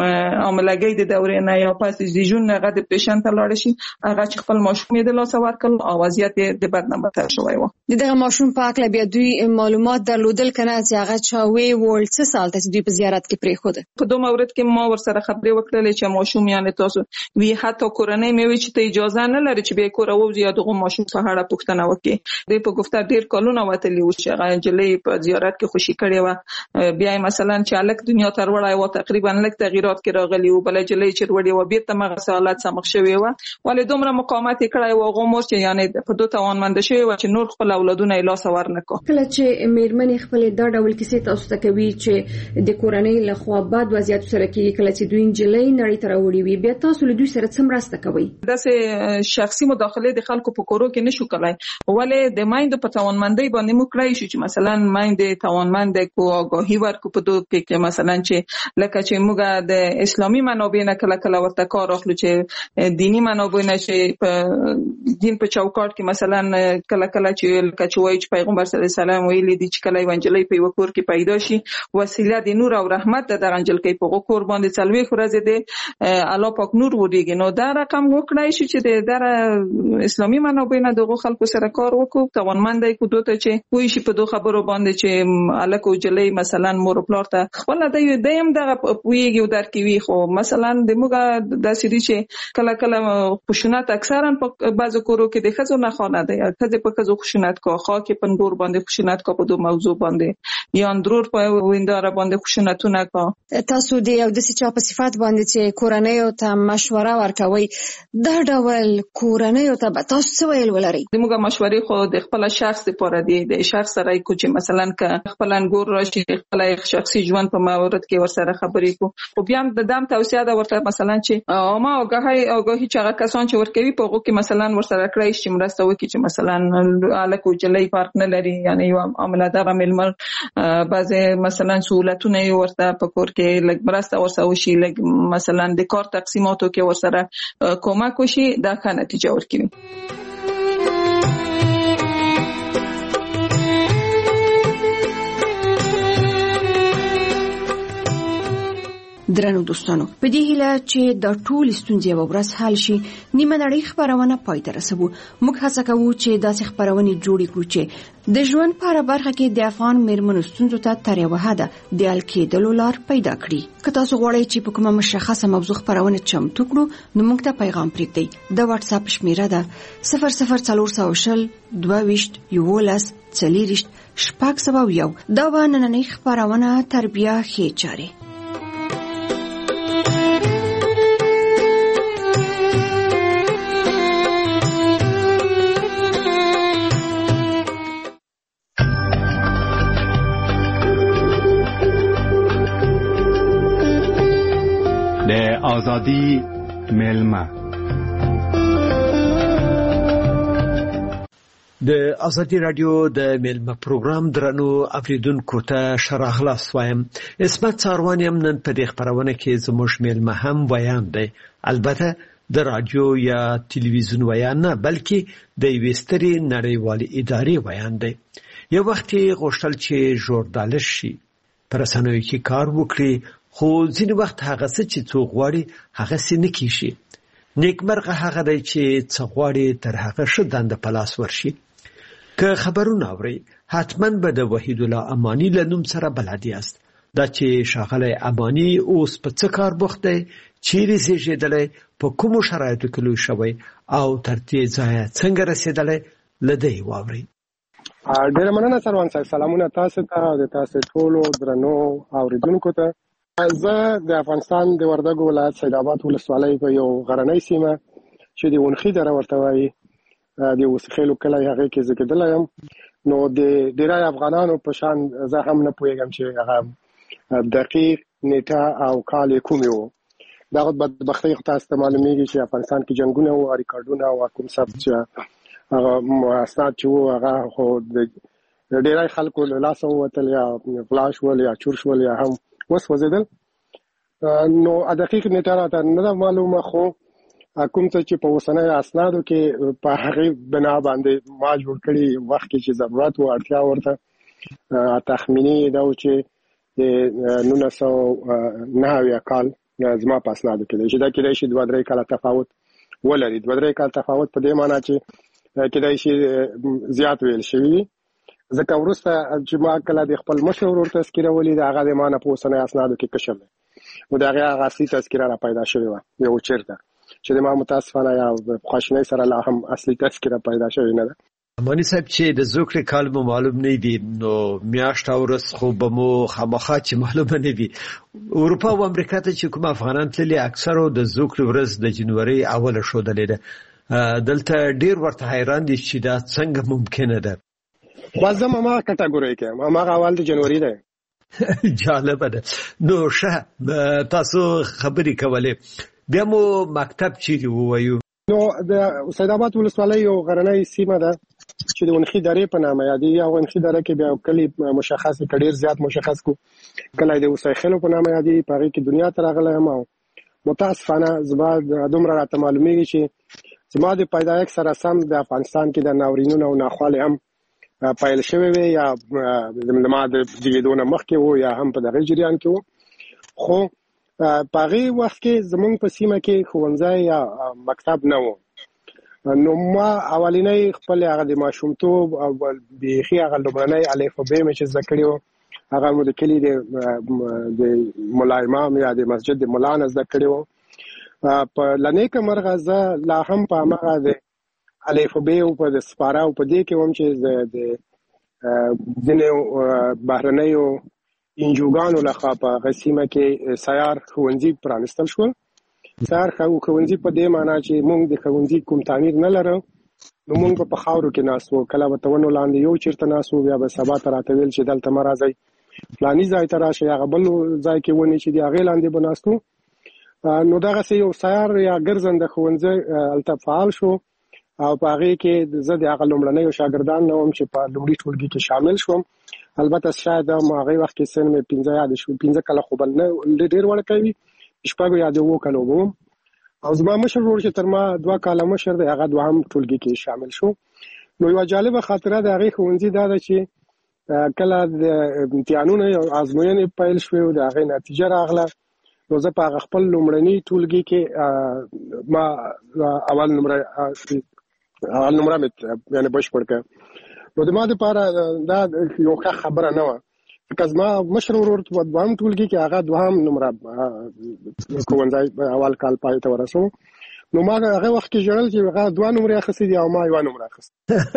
Speaker 11: عاملګي د دورې نه یا پس د جون هغه د پیشنټ لاړ شي هغه چې خپل ماشوم یې د لاس ورکړ او وضعیت د بدنامه تر شوی و.
Speaker 14: دغه ماشوم په اړه بیا دوی معلومات درلودل کنه چې هغه چاوي ول څه سال ته دوی په زیارت کې پرې خو ده.
Speaker 11: په دوه مورد کې ما ور سره خبرې وکړلې چې ماشوم یعنی تاسو وی حتی کورنۍ مې وی چې ته اجازه نه لري چې به کور او زیاده ماشوم په اړه پوښتنه وکړي. دوی په گفته ډیر کلونه وتلی و چې هغه جلې په زیارت کې خوشي کړي و، بیا مثلا چې الک دنیا تر وړای و تقریبا لک تغیرات کې راغلي و، بل جلې چې وړي و بیرته مغه سوالات سمخ شوی و، ولې دومره مقاومت کړای و هغه مور چې یعنی په دوه توانمند شوی و چې نور خپل اولادونه لاس ورنکو.
Speaker 10: کله چې میرمنې خپل دا ډول کیسې تاسو ته کوي چې د کورنۍ له خوا بد وضعیت سره کې کله چې دوی جلې نړۍ تر وړي وي بیا تاسو له دوی سره څه مرسته کوي؟
Speaker 11: داسې شخصي مداخله د خلکو په کورو کې نشو کولای، ولې د مایند په توانمندۍ باندې مو کړی شو چې مثلا مایند توانمند کو آگاهی ورکو په دوه کې مثلا چې لکه چې موږ د اسلامي منابع نه کله کله ورته کار اخلو چې دینی منابع نه چې په دین په چوکاټ کې مثلا کله کله چې لکه چې وایي چې پیغمبر صلی الله علیه وسلم ویلي دي چې کله ایوانجلی په یو کور کې پیدا شي وسیله د نور او رحمت د انجل کې په کور باندې څلوي خورځ دي الله پاک نور ودیږي. نو دا رقم وکړای شي چې د در اسلامي منابع نه دغه خلکو سره کار وکړو، توانمندای کو دوته چې وایي شي په دوه خبرو باندې چې الکو جلې مثلا مور پلار ته خپل د یو دیم دغه پویږي او درکوي، خو مثلا د موږ د سړي چې کله کله خشونت اکثرا په بعضو کورو کې د خزو نه خانه ده، خزه په خزو خشونت کو، خاک پنګور باندې خشونت کو، په دوه موضوع باندې یا اندرور په وینداره باندې خشونتونه کو.
Speaker 14: تاسو د یو د چا په صفات باندې چې کورنۍ ته مشوره ورکوي دا ډول کورنۍ ته تاسو څه ویل ولري؟
Speaker 11: موږ مشورې خو د خپل شخص لپاره دی، د شخص سره کو چې مثلا ک خپل انګور راشي خپل شخصي ژوند په مورد کې ور سره خبرې کو، خو بیا د دام توصیه ده ورته مثلا چې ما اوګه اوګه چې هغه کسان چې ورکوي په هغه کې مثلا ور سره کړی چې مرسته وکړي چې مثلا الکو جلې فرق نه لري، یعنی یو عمله دغه ململ بعضی مثلا سہولتونه ورته په کور کې لګ مرسته ورسره وشي، لګ مثلا د کار تقسیماتو کې ورسره کومک وشي، دا ښه نتیجه ورکوي.
Speaker 10: درنو دوستانو، په دې هیله چې د ټول ستونزې په ورځ حل شي نیمه نړۍ خبرونه پای ته رسوو. موږ هڅه کوو چې داسې خبرونه جوړې کړو چې د ژوند په هره برخه کې د افغان میرمنو ستونزو ته تر یوه حده د حل کېدلو لار پیدا کړي. که تاسو غواړئ چې په کومه مشخصه موضوع خبرونه چمتو کړو نو موږ ته پیغام پرېږدئ. د واتس اپ شمیره ده صفر صفر څلور سوه شل دوه ویشت یولس څلېرویشت شپږ سوه یو. دا به نننۍ خبرونه تر بیا ښې چارې.
Speaker 15: آزادی ملما
Speaker 2: د ازادي رادیو د ملما پروګرام درنو اوریدونکو ته شراغلاس وایم. اسمت څاروان يم. نن په دې خبرونه کې زموږ ملما هم بیان دی، البته د رادیو یا ټلویزیون بیان نه بلکې د یوې سترې نړیوالې ادارې بیان دی. یو وخت یې غوښتل چې ژورنالست شي، په رسنیو کې کار وکړي، خو ځینې وخت هغه څه چې څوک غواړي هغه څه نه کیږي. نیکمرغه هغه دی چې څه غواړي تر هغه ښه دنده په لاس ورشي. که خبرونه اورئ حتما به د وحید الله اماني له نوم سره بلد یاست. دا چې ښاغلی اماني اوس په څه کار بوخت دی، چیرې زیږېدلی، په کومو شرایطو کې لوی شوی او تر دې ځایه څنګه رسېدلی، له ده یې واورئ.
Speaker 15: ډېره مننه سروان صاحب. سلامونه تاسو ته او د تاسو ټولو درنو اوریدونکو ته. زه د افغانستان د وردګو ولایت سید آباد ولسوالۍ په یو غرنۍ سیمه چې د ونخي دره ورته وایي د وسخیلو کلی هغې کې زیږېدلی یم. نو د ډېری افغانانو په شان زه هم نه پوهېږم چې هغه دقیق نیټه او کال یې کوم و. دغه بدبختۍ خو تاسو ته معلومېږي چې افغانستان کې جنګونه وو، ریکارډونه او کوم ثبت چې هغه اسناد چې وو هغه خو د ډېری خلکو له لاسه ووتل، یا غلا شول یا چور شول یا هم وسوځېدل. نو دقیق نیټه راته نه ده معلومه، خو کوم څه چې په اوسنیو اسنادو کې په هغې بنا باندې ما جوړ کړي وخت کې چې ضرورت و اړتیا ورته تخمیني دا و چې د نولس سوه نهه اویا کال زما په اسنادو کې دی چې دا کېدای شي دوه درې کاله تفاوت ولري. دوه درې کاله تفاوت په دې معنا چې کېدای شي زیات ویل شوي وي، ځکه وروسته چې ما کله د خپل مشر ورور تذکره ولیده هغه د ما نه په اوسنیو اسنادو کې کشف دی، نو د هغې هغه اصلي تذکره را پیدا شوې وه یو چېرته چې د ما متاسفانه یا خواشینۍ سره لا هم اصلي تذکره پیدا شوې نه ده.
Speaker 2: اماني صاحب چې د زوکړې کال مو معلوم نه دي، نو میاشت او ورځ خو به مو خامخا چې معلومه نه وي. اروپا او امریکا ته چې کوم افغانان تللي اکثرو د زوکړې ورځ د جنورۍ اوله ښودلې ده. دلته ډېر ورته حیران دي چې دا څنګه ممکنه ده.
Speaker 15: بس زه هماغه کټګورۍ کې یم، هماغه اول د جنوري دی.
Speaker 2: جالبه ده. نو ښه تاسو خبرې کولې، بیا مو مکتب چیرې ووایو؟
Speaker 15: نو د سید آباد ولسوالۍ یو غرنۍ سیمه ده چې د ونخي درې په نامه یادېږي. او ونخي دره کې بیا کلی مشخص که ډېر زیات مشخص کو کلی د وسایخیلو په نامه یادېږي، په هغې کې دنیا ته راغلی یم. او متاسفانه زما دومره راته معلومېږي چې زما د پیدایښت سره سم د افغانستان کې د ناورینونو او ناخوالې هم پیل شوی وي، یا زما د زیږېدو نه مخکې و یا هم په دغه جریان کې و. خو په هغې وخت کې زموږ په سیمه کې ښوونځی یا مکتب نه و. نو ما اولینی خپل هغه د ماشومتوب او بیخي هغه لومړنی الفبې مې چې زده کړې وه هغه مو د کلي د ملا امام یا د مسجد د ملا نه زده کړې وه. په له نیکه مرغه زه لا هم په هماغه د الفبې او په د سپاره او په دې کې وم چې د ځینې بهرنیو انجوګانو لخوا په هغه سیمه کې سیار ښوونځي پرانستل شول. سیار ښوونځي په دې معنا چې موږ د ښوونځي کوم تعمیر نه لرو، نو موږ په خاورو کې ناست وو. کله به ونو لاندې یو چېرته ناست وو، بیا به سبا ته راته ویل چې دلته مه راځئ، فلاني ځای ته راشئ، هغه بل ځای کې ونې چې د هغې لاندې به ناست وو. نو دغسې یو سیار یا ګرځنده ښوونځی هلته فعال شو. او په هغې کې زه د هغه لومړنیو شاګردان نه وم چې په لومړي ټولګي کې شامل شوم. البته شاید هم هغې وخت کې سن مې پنځه یا د پنځه کاله خو بل نه ډېر وړکی وي، شپږو یا د اوو کالو به وم. او زما مشر ورور چې تر ما دوه کاله مشر دی هغه دوهم ټولګي کې شامل شو. نو یوه جالبه خاطره د هغې ښوونځي دا ده چې کله د امتحانونه یا ازموینې پیل شوې او د هغې نتیجه راغله، نو زه په هغه خپل لومړني ټولګي کې ما اول نمره اول نمره مې یعنې بشپړ کړه. نو د ما دپاره دا یو ښه خبره نه وه، ځکه زما مشر ورور په دوهم ټولګي کې هغه دوهم نمره ښوونځی اول کال پای ته ورسو. نو ما هغه وخت کې ژړل چې هغه دوه نمرې اخیستې دي او ما یوه نمره اخیستې.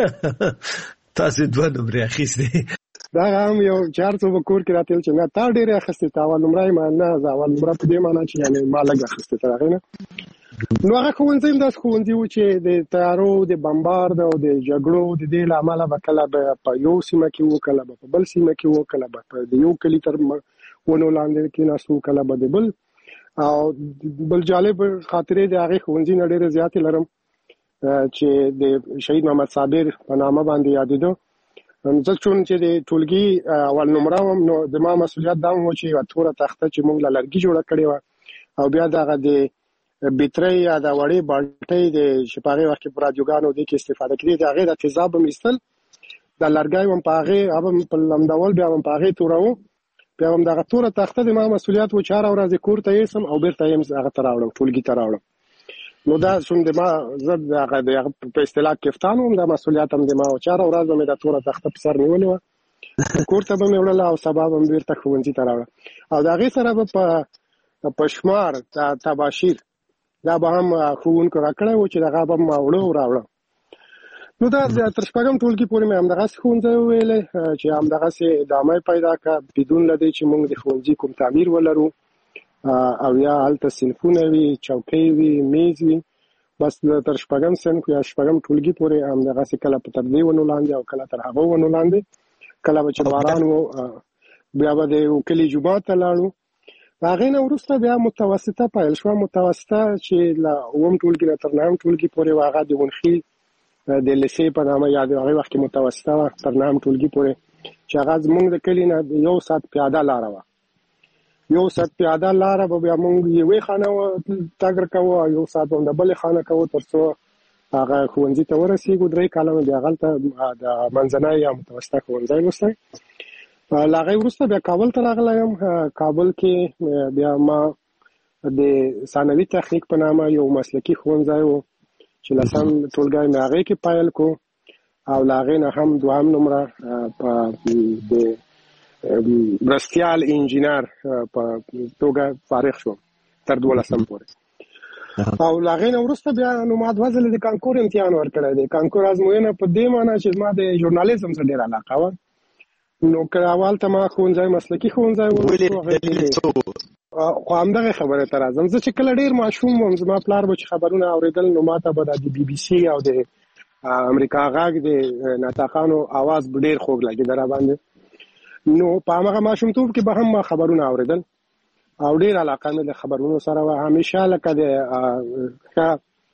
Speaker 2: تاسې دوه نمرې اخیستې؟
Speaker 15: دا هم یو چې هر څه به کور کې راته ویل چې نه تا ډېرې اخیستې، ته اول نمره یې ما نه، زه اول نمره په دې معنا چې یعنې ما لږ اخیستې تر هغې نه. نو هغه ښوونځی هم داسې ښوونځي و چې د تیارو د بمبارد او د جګړو د دې له امله به کله به په یو سیمه کې و، کله به په بل سیمه کې و، کله به په د یو کلي تر ونو لاندې کېناست و، کله به د بل. او بل جالب خاطرې د هغې ښوونځي نه ډېرې زیاتې لرم چې د شهید محمد صابر په نامه باندې یادېده. زه چون چې د ټولګي اول نمره وم، نو د ما مسؤلیت دا و چې یوه توره تخته چې موږ له لرګي جوړه کړې وه او بیا دغه د بیترۍ یا د وړې بالټۍ د چې په هغې وخت کې په رادیوګانو دې کې استفاده کېدې د هغې د تیزاب هم ایستل د لرګي هم پاغه اب په لمدول بیا هم پاغه تورو بیا هم دغه توره تخته د ما مسولیت و چاره ورځ کور ته یسم او بیرته یم هغه تراوړم ټولګي تراوړم نو دا څنګه ما زد هغه د په اصطلاح کفتان هم د مسولیت هم د ما او چاره ورځ مې د توره تخته په سر نیولې و کور ته به مې وړل او سبا به بیرته ښوونځي تراوړم او دا غي سره په پښمار د تباشیر دا به هم ښوونکو راکړی و چې دغه به ما وړو راوړم نو دا تر شپږم ټولګي پورې مې همدغه ښوونځی وویلې چې همدغسې ادامه پیدا کړه بدون له دې چې موږ د ښوونځي کوم تعمیر ولرو او یا هلته صنفونه وي چوکۍ وي میز وي بس تر شپږم صنف یا شپږم ټولګي پورې همدغسې کله په تر دې ونو لاندې او کله تر هغو ونو لاندې کله به چې باران و بیا به د کلي جومات ته لاړو د هغې نه وروسته بیا متوسطه پیل شوه متوسطه چې له اووم ټولګي نه تر نهم ټولګي پورې و هغه د ونخي د لیسې په نامه یا د هغې وخت کې متوسطه وه تر نهم ټولګي پورې چې هغه زموږ د کلي نه یو ساعت پیاده لاره وه یو ساعت پیاده لاره به بیا موږ یوې خانه تګ کوو او یو ساعت به هم د بلې خانه کوو تر څو هغه ښوونځي ته ورسېږو درې کاله مې بیا هغلته د منځنی یا متوسطه ښوونځی لوستی له هغې وروسته بیا کابل ته راغلی یم کابل کې بیا ما د ثانوي تخنیک په نامه یو مسلکي ښوونځی و چې لسم ټولګی مې هغې کې پیل کو او له هغې نه هم دوهم نمره په د مرستیال انجینر په توګه فارغ شوم تر دولسم پورې او له هغې نه وروسته بیا نو ما دوه ځلې د کانکور امتحان ورکړی دی کانکور ازموینه په دې معنی چې ما د ژورنالیزم سره ډېره علاقه وه نو که اولته ما ښوونځی مسلکي ښوونځی و خو همدغه خبرې ته راځم زه چې کله ډېر ماشوم وم زما پلار به چې خبرونه اورېدل نو ما ته به د بي بي سي او د امریکا غږ د ناطقانو اواز به ډېر خوږ لګېده راباندې نو په همغه ماشومتوب کې به هم ما خبرونه اورېدل او ډېر علاقه مې د خبرونو سره وه همیشه لکه د ښه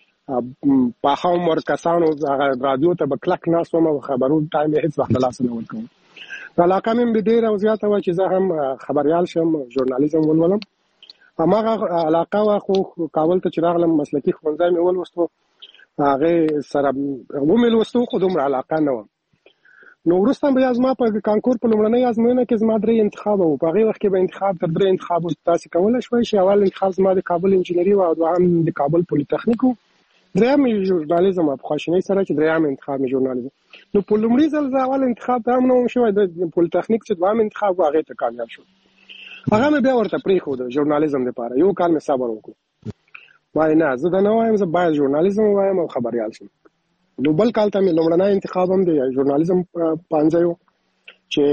Speaker 15: پاخه عمر کسانو هغه رادیو ته به کلک ناست وم او خبرونو ټایم یې هېڅ وخت له لاسه نه ورکوم علاقه مې ډېره او زیاته وه چې زه هم خبریال شم ژورنالیزم ولولم هماغه علاقه وه خو کابل ته چې راغلم مسلکي ښوونځی مې ولوستو هغې سره ومې لوستو خو دومره علاقه نه وه نو وروسته بیا زما په کانکور په لومړنۍ ازموینه کې زما درې انتخابه وو په هغې وخت کې به انتخاب تر درې انتخابو تاسې کولی شوی چې اول انتخاب زما د کابل انجینري وه او دوهم د کابل پولیتخنیک و دریم یې ژورنالیزم وه په خواشینۍ سره چې دریم انتخاب مې ژورنالیزم نو په لومړي ځل زه اول انتخاب ته هم نه وم شوی د پولیتخنیک چې دوهم انتخاب و هغې ته کامیاب شو هغه مې بیا ورته پرېښود ژورنالیزم دپاره یو کال مې صبر وکړو وایي نه زه دا نه وایم زه باید ژورنالیزم ووایم او خبریال شم نو بل کال ته مې لومړنی انتخاب هم د ژورنالیزم پانځی و چې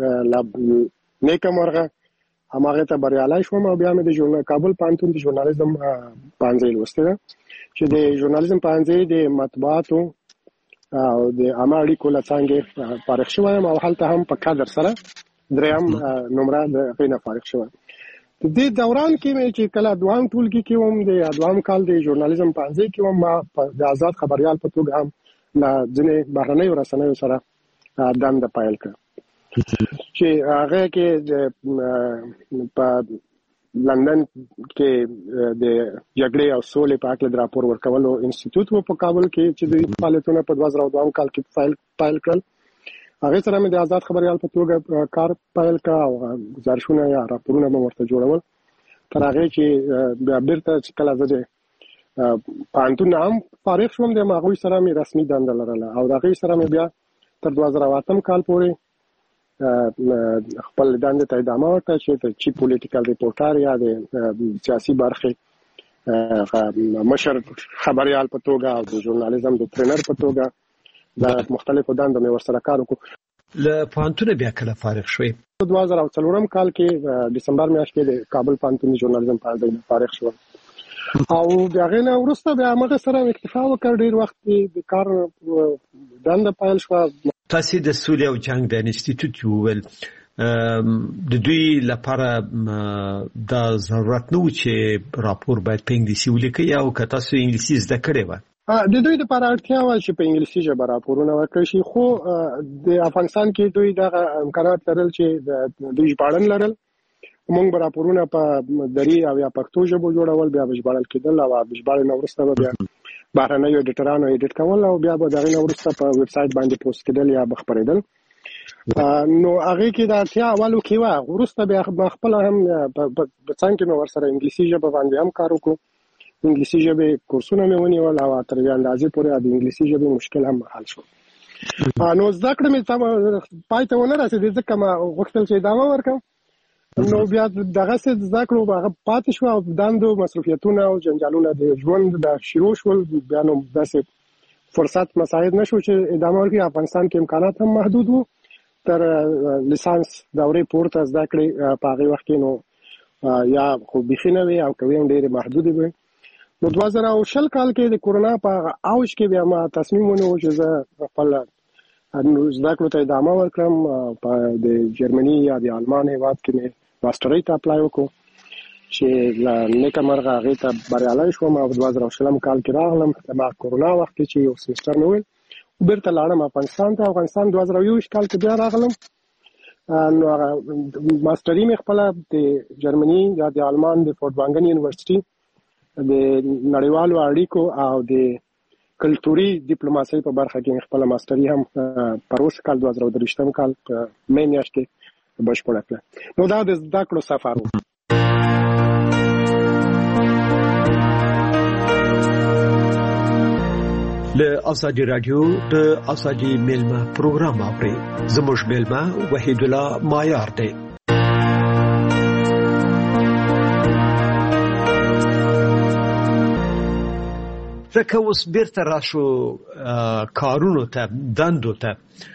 Speaker 15: نیکه مرغه هماغې ته بریالی شوم او بیا مې د کابل پوهنتون د ژورنالیزم پانځی لوستې ده چې د ژورنالیزم پانځی د مطبوعاتو او د عامه اړیکو له څانګې فارغ شوی یم او هلته هم په کادر سره دریم نمره د هغې نه فارغ شوی د دې دوران کې مې چې کله دوهم ټولګي کې وم د دوهم کال د ژورنالیزم پانځی کې وم ما د آزاد خبریال په توګه هم له ځینې بهرنیو رسنیو سره دنده پیل کړه چې هغه کې په لندن کې د جګړې او سولې په اړه د راپور ورکولو انسټیټیوټ و په کابل کې چې د فعالیتونو په دوه زره دوه کال کې فایل پیل کړل هغه سره مې د آزاد خبریال په توګه کار پیل کړ او گزارشونه یا راپورونه مې ورته جوړول تر هغه چې بیا بیرته چې کله زه د پوهنتون هم فارغ شوم د هغوی سره مې رسمي دنده لرله او د هغې سره مې بیا تر دوه زره اتم کال پورې خپل دندې ته ادامه ورکړه چې د چیف پولیټیکل ریپورټر یا د سیاسي برخې مشر خبریال په توګه او د ژورنالیزم د ټرینر په توګه د مختلفو دندو مې ورسره کار وکړو
Speaker 2: له پوهنتونه بیا کله فارغ شوې
Speaker 15: دوه زره څلورم کال کې ډسمبر میاشت کې د کابل پوهنتون ژورنالیزم په اړه فارغ شوم او د هغې نه وروسته بیا همغه سره اکتفا وکړ ډېر وخت د کار دنده پیل شوه
Speaker 2: تاسې د سولې او جنګ د انسټیټیوټ وویل د دوی لپاره دا ضرورت نه و چې راپور باید په انګلیسي ولیکئ او که تاسو انګلیسي زده کړې وه
Speaker 15: د دوی لپاره اړتیا وه چې په انګلیسي ژبه راپورونه ورکړی شي خو د افغانستان کې دوی دغه امکانات لرل چې دوی ژباړن لرل موږ به راپورونه په دري او یا پښتو ژبو جوړول بیا به ژباړل کېدل او ژباړې نه وروسته به بیا بهرنیو ایډیټرانو ایډیټ کول او بیا به دغه نه وروسته په ویب سټ باندې پوسټ کېدل یا بخبرېدل. نو هغه کې دا تیا اولو کې وا وروسته بیا خپل هم په څنګه مې ورسره انګلیسي ژبه باندې هم کار وکړو. انګلیسي ژبه کورسونه مې ونیول او تر یو اندازې پورې د انګلیسي ژبه مشکل هم حل شو. نو زده کړه مې تم پای ته ونه رسېدې ځکه ما غوښتل چې ادامه ورکړم. نو بیا دغه څه زده کړو هغه پاتې شو او دندو مصروفیتونه او جنجالونه د ژوند د شروع شول. بیا نو داسې فرصت مساعد نشو چې ادامه ورکړي. افغانستان کې امکانات هم محدود وو. تر لیسانس دورې پورته زده کړې په هغه وخت کې نو یا خو بيخي نه وي او کوي هم ډېر محدود وي. نو دوه زره او شل کال کې د کورونا په اوج کې بیا ما تصمیم ونیو چې زه خپل زده کړو ته ادامه ورکړم. په د جرمني یا د آلمان هیواد کې مې ماسترۍ ته اپلای وکړو چې نیکه مرغه هغې ته بریالی شوم او دوه زره او شلم کال کې راغلم. ما کورونا وخت کې چې یو سیمسټر مې ویل بیرته لاړم افغانستان ته. افغانستان دوه زره یو کال کې بیا راغلم. نو ماسترۍ مې خپله د جرمني یا د آلمان د فورټوانګن یونیورسيټي د نړیوالو اړیکو او د کلتوري ډیپلوماسۍ په برخه کې خپل ماسترۍ هم په اوس کال دوه زره درې کال په مې میاشت کې بشپړه کړه. نو دا د زده کړو سفر و.
Speaker 2: له ازادي رادیو د ازادي ملما پروګرام اوري. زموږ ملما وحید الله مایار دی. ځکه اوس بیرته راشو کارونو ته دندو ته.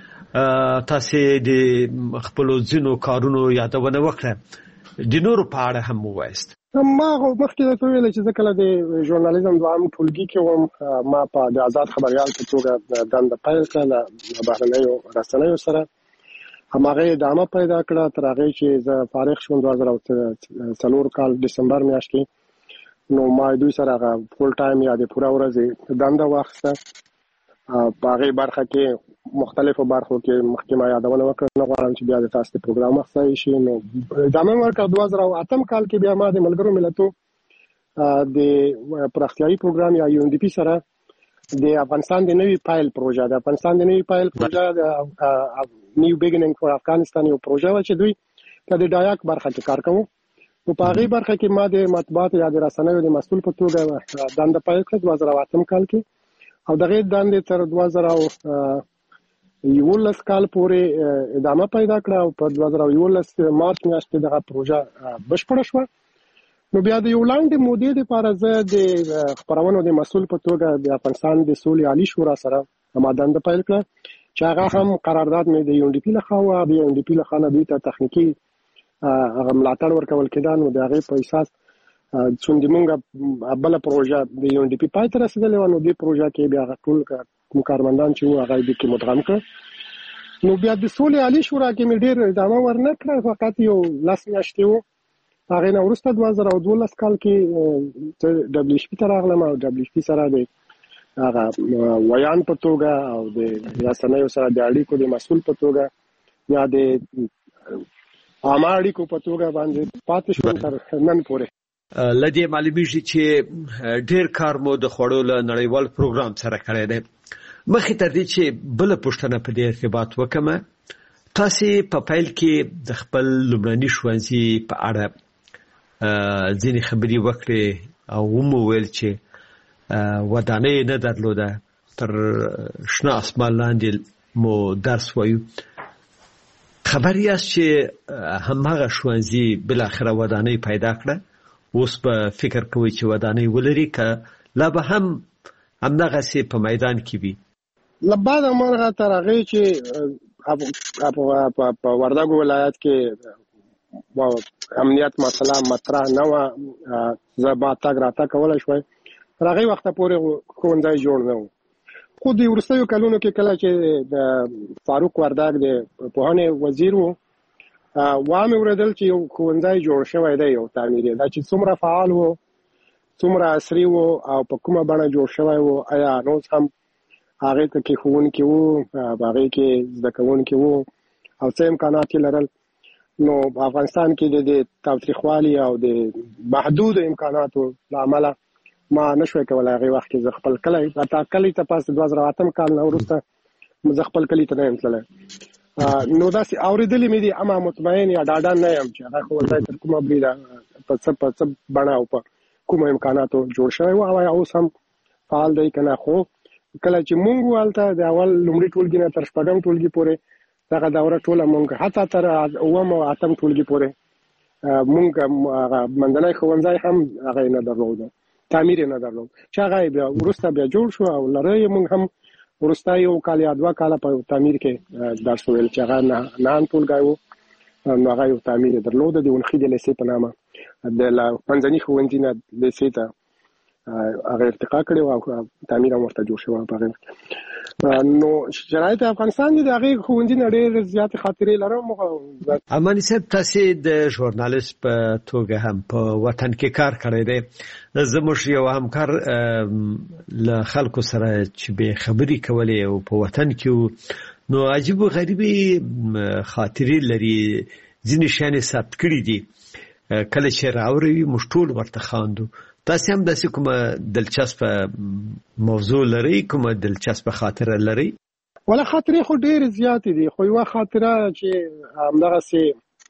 Speaker 2: تاسو د خپل ځینو کارونو یادونه وکړه. د نورو په اړه هم ووایست.
Speaker 15: ما مخکې ته ویل چې زه کله د ژورنالیزم دوام ټولګي کې وم. ما په د آزاد خبريال په توګه دنده پیل کړه د بهرنیو رسنیو سره. هماغه ادامه پیدا کړه تر هغه چې زه فارغ شوم دوه زره او څلور کال دسمبر میاشت کې. نو ما دوی سره هغه فول ټایم یا د پوره ورځې دنده واخیسته. په هغې برخه کې مختلفو برخو کې مخکې ما یادونه وکړه. نه غواړم چې بیا د تاسو د پروګرام اخیستی شي. نو ادامه مې ورکړه. دوه زره او اتم کال کې بیا ما د ملګرو ملتو د پراختیایي پروګرام یا یو ان ډي پي سره د افغانستان د نوي پایل پروژه د افغانستان د نوي پایل پروژه د نیو بیګیننګ فور افغانستان یو پروژه و چې دوی په د ډایاک برخه کې کار کوو. نو په هغې برخه کې ما د مطبوعات یا د رسنیو د مسؤل په توګه دنده پیل کړه دوه زره او اتم کال کې. او دغه دندې تر دوه زره او یولس کال پورې ادامه پیدا کړه او په دوه زره او یولس مارچ میاشت کې دغه پروژه بشپړه شوه. نو بیا د یو لاندې مودې لپاره زه د خپرونو د مسؤل په توګه د افغانستان د سولې عالي شورا سره ما دنده پیل کړه چې هغه هم قرارداد مې د یو ان ډي پي لخوا و. د یو ان ډي پي لخوا نه دوی ته تخنیکي هغه ملاتړ ورکول کېده. نو د هغې په اساس څومره موږ بل پروژه د یو ان ډي پي پای ته رسېدلې وه. نو دې پروژه کې بیا ټول کارمندان چې وو هغه دې کې مدغم کړ. نو بیا د سولې عالي شورا کې مې ډېر ادامه ورنه کړه. فقط یو لس میاشتې وو. هغې نه وروسته دوه زره او دولس کال کې ډبلیو ایچ پي ته راغلم او ډبلیو ایچ پي سره د هغه ویان په توګه او د رسنیو سره د اړیکو د مسؤل په توګه یا د عامه اړیکو په توګه باندې پاتې شوم تر نن پورې.
Speaker 2: لدې معلومیږي چې ډېر کار مو د خوړو له نړیوال پروګرام سره کړی دی. مخکې تر دې چې بله پوښتنه په دې ارتباط وکړم، تاسې په پیل کې د خپل لومړني ښوونځي په اړه ځینې خبرې وکړې او ومو ویل چې ودانۍ نه درلوده، تر شنه اسمان لاندې مو درس وایو. خبر یاست چې هماغه ښوونځي بالاخره ودانۍ پیدا کړه. اوس په فکر کوئ چې ودانۍ ولري که لا به هم همدغسې په میدان کې وي؟
Speaker 15: له بعد مرغه تر هغې چې په وردګو ولایت کې امنیت مسله مطرح نه وه، زه با تګ راتګ کولی شوی. تر هغې وخته پورې ښوونځی جوړ نه و. خو د وروستیو کلونو کې کله چې د فاروق وردګ د پوهنې وزیر و، وامې اورېدل چې یو ښوونځی جوړ شوی دی، یو تعمیري، دا چې څومره فعال و، څومره عصري و او په کومه بڼه جوړ شوی و، آیا نوز هم هغې ته کې ښوونکي وو، په هغې کې زده کوونکي وو او څه امکانات یې لرل. نو په افغانستان کې د تاوتریخوالي او د محدود امکاناتو له امله ما نشوي کولای هغه وخت کې خپل کلی اته کلی ته پاس دوه زره اتم کال نه وروسته مزه خپل کلی ته نه تلل نو دا سي اوریدلې مې دي اما مطمئن یا ډاډه نه یم چې هغه خو ځای تر کومه بریده په څه په څه بڼه او په کوم امکاناتو جوړ شوی او اوس هم فعال دی کنه. خو کله چې مونږ والته د اول لومړي ټولګي نه تر شپږم ټولګي پورې دغه دوره ټوله مونږ حتی تر اوم او اتم ټولګي پورې مونږ منځنی ښوونځی هم هغه نه درلود، تعمیر نه درلود چې هغه بیا وروسته بیا جوړ شو او لري مونږ هم وروسته یو کال یا دوه کاله په تعمیر کې درس ویل چې هغه نه نه ټولګی و نو هغه یو تعمیر درلود د ونخي د لیسې په نامه د منځني ښوونځي نه لیسې ته هغه ارتقا کړی او تعمیر هم ورته جوړ شوی په هغه. نو شرایط افغانستان د هغه ښوونځي نه ډېر زیات خاطرې لرم.
Speaker 2: اماني صاحب تاسو د ژورنالیست په توګه هم په وطن کې کار کړی دی، زموږ یو همکار له خلکو سره چې به خبرې کولې او په وطن کې نو عجیب او غریبي خاطرې لري، ځینې شیان ثبت کړي دي کله چې راوړي موږ ټول ورته خواندو. تاسو هم داسې کومه دلچسپه موضوع لري، کومه دلچسپه خاطره لري؟
Speaker 15: ولا خاطرې خو ډېر زیات دي، خو یو خاطره چې همدغه سي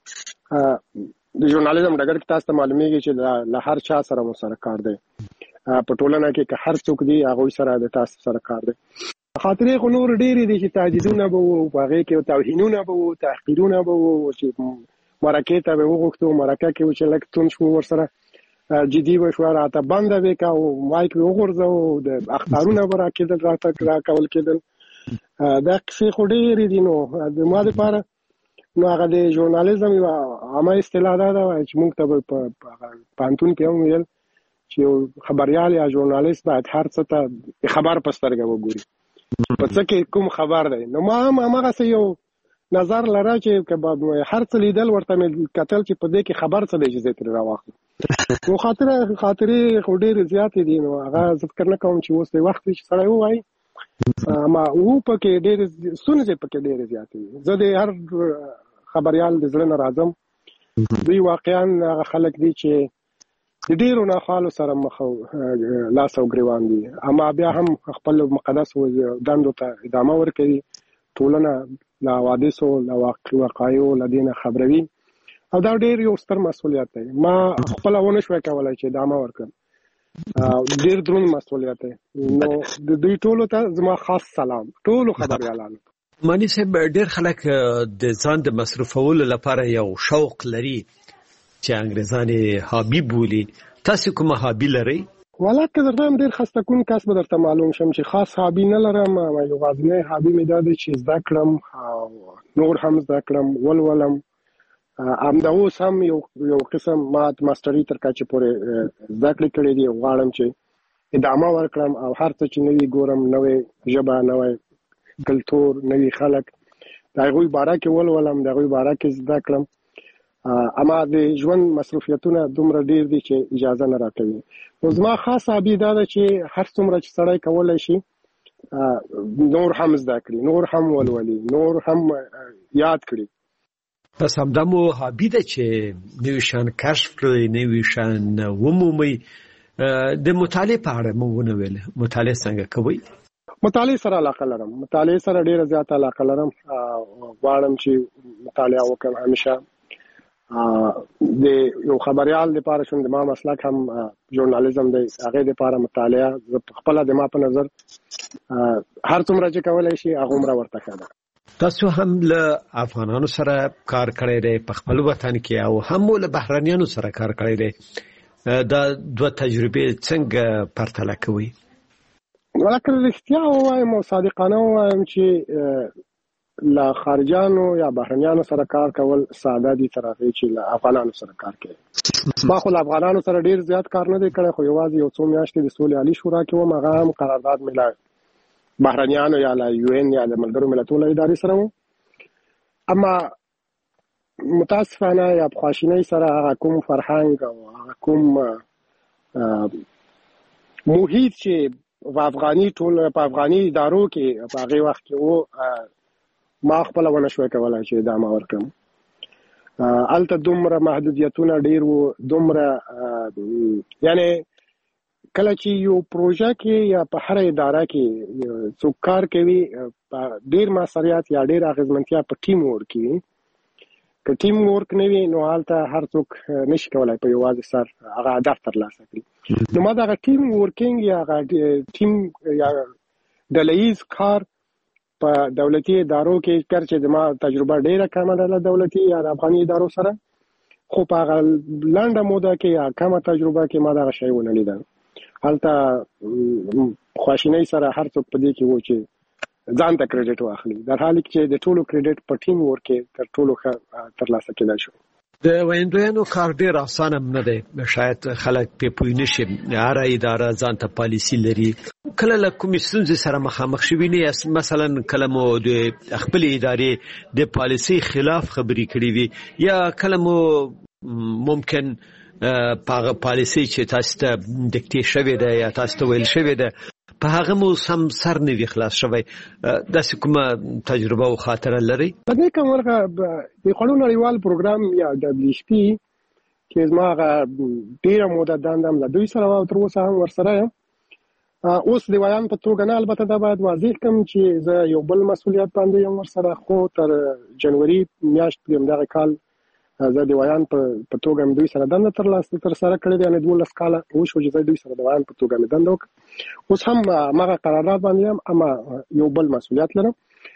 Speaker 15: د ژورنالیزم ډګر کې تاسو ته معلومیږي چې له هر چا سره مو سره کار دی په ټولنه کې که هر څوک دی هغه سره د تاسو سره کار دی. خاطرې خو نور ډېر دي چې تهدیدونه به وو، هغه کې توهینونه به وو، تحقیرونه به وو چې مرکه ته به وغوښتو مرکه کې چې لکه تون شو ورسره جدي وشو راته بنده وکا او مایک وګورځو د اخبارونه برا کېدل راته را کول کېدل دا څه خو ډېر دي. نو د ما لپاره نو هغه د ژورنالیزم یو عامه اصطلاح ده چې موږ ته په پانتون کې هم ویل چې خبريال یا ژورنالیست باید هر څه ته خبر پسترګه وګوري په څه کې کوم خبر دی. نو ما هم هغه یو نظر لره چې هر څه لیدل ورته مې کتل چې په دې کې خبر څه دی چې زه ترې راواخلم. نو خاطره خاطرې خو ډېرې زیاتې دي، نو هغه زه فکر نه کوم چې اوس د وخت چې سړی ووایي اما و پکې ډېرې ستونزې پکې ډېرې زیاتې دي. زه د هر خبریال د زړه نه راځم، دوی واقعا هغه خلک دي چې د ډېرو ناخوالو سره مخ لاس او ګریوان دي، اما بیا هم خپل مقدس دندو ته ادامه ورکوي، ټولنه له حوادثو له واقعیو له دې نه خبروي او دا ډېر یو ستر مسؤلیت دی. ما خپل ونه شوی کولای چې ادامه ورکړم، ډېر دروند مسؤلیت دی. نو د دوی ټولو ته زما خاص سلام ټولو خبريالانو.
Speaker 2: مانی صاحب ډېر خلک د ځان د مصرفولو لپاره یو شوق لري چې انګريزانې هابي بولي، تاسو کومه هابي لرئ؟
Speaker 15: ولا که درته هم ډېر خسته کوم کس به درته معلوم شم چې خاص هابي نه لرم. یوازینی هابي مې دا دی چې زده کړم او نور هم زده کړم ولولم. همدا اوس هم یو یو قسم ما ماستري تر کچې پورې زده کړې کړې دي، غواړم چې ادامه ورکړم او هر څه چې نوي ګورم، نوې ژبه، نوې کلتور، نوي خلک، د هغوی باره کې ولولم، د هغوی باره کې زده کړم. اما د ژوند مصروفیتونه دومره ډېر دي چې اجازه نه راکوي. نو زما خاص هابي دا ده چې هر څومره چې سړی کولی شي نور هم زده کړي، نور هم ولولي، نور هم یاد کړي.
Speaker 2: پس همدا مو هابي ده چې نوي شیان کشف کړئ، نوي شیان ومومئ. د مطالعې په اړه مو ونه ویل، مطالعه څنګه کوئ؟
Speaker 15: مطالعې سره علاقه لرم، مطالعې سره ډېره زیاته علاقه لرم، غواړم چې مطالعه وکړم همیشه. د یو خبريال لپاره شوم د ما مسلک هم ژورنالیزم دی، هغه لپاره مطالعه خپل د ما په نظر هر څومره چې کولای شي هغه عمره ورته ښه ده.
Speaker 2: تاسو هم له افغانانو سره کار کړی دی په خپل وطن کې او هم له بهرانيانو سره کار کړی دی، دا دوه تجربې څنګه پرتله کوئ؟
Speaker 15: ولکه رښتیا ووایم او صادقانه ووایم چې له خارجانو یا بهرانيانو سره کار کول ساده دي تر هغې چې له افغانانو سره کار کوي. ما خو له افغانانو سره ډېر زیات کار نه دی کړی، خو یوازې یو څو میاشتې د سولې عالي شورا کې وم، هغه هم قرارداد مې له بهرانيانو یا له یو ان یا د ملګرو ملتونو ادارې سره و. اما متاسفانه یا بخواشینۍ سره هغه کوم فرهنګ او هغه کوم محیط چې په افغاني ټول په افغاني ادارو کې په هغې وخت کې و ما خپل ونه شوی کولای چې ادامه ورکړم. الته دومره محدودیتونه ډیر وو، دومره یعنی کله چې یو پروژه کې یا په هر اداره کې څوک کار کوي ډیر مسؤلیت یا ډیر اغیزمنتیا په ټیم ورک وي. که ټیم ورک نه وي نو هلته هر څوک نشي کولای په یوازې سر هغه هدف ترلاسه کړي. نو ما دغه ټیم ورکینګ یا هغه ټیم یا ډلهییز کار په دولتي ادارو کې کار چې زما تجربه ډیره کمه ده له دولتي یا د افغاني ادارو سره، خو په هغه لنډه موده کې یا کمه تجربه کې ما دغه شی ونه لیده. هلته خواشینۍ سره هر څوک په دې کې و چې ځان ته کریډټ واخلي، در حال کې چې د ټولو کریډټ په ټیم ورک کې تر ټولو ښه ترلاسه کېدای شو.
Speaker 2: د ویندویانو کار ډیر اسانه نه دی، شاید خلک په پوی نشي. هر اداره ځان ته پالیسی لري. کله له کومې ستونزې سره مخامخ شوي نه، مثلا کله مو د خپل ادارې د پالیسی خلاف خبرې کړې وي یا کله مو ممکن په پالیسی چې تاسو ته ډیکټې شوې ده یا تاسو ته ویل شوې ده په هغه مو سم سر نه وي خلاص شوی، داسې کومه تجربه او خاطره لري؟
Speaker 15: په دې کوم ورغه د خړو نړیوال پروګرام یا دبليو ایچ پی کې زما هغه ډیره موده دندم له دوی سره او تر اوسه هم ورسره یم. اوس د ویان په توګه نه، البته دا باید واضح کوم چې زه یو بل مسؤلیت باندې یم ورسره، خو تر جنوري میاشت پورې همدغه کال زه د ویان په توګه مې دوی سره دنده ترلاسه تر سره کړې ده. یعنې دولس کاله وشو چې زه دوی سره د ویان په توګه مې دنده وکړه. اوس هم هماغه قرارداد باندې یم، اما یو بل مسؤلیت لرم.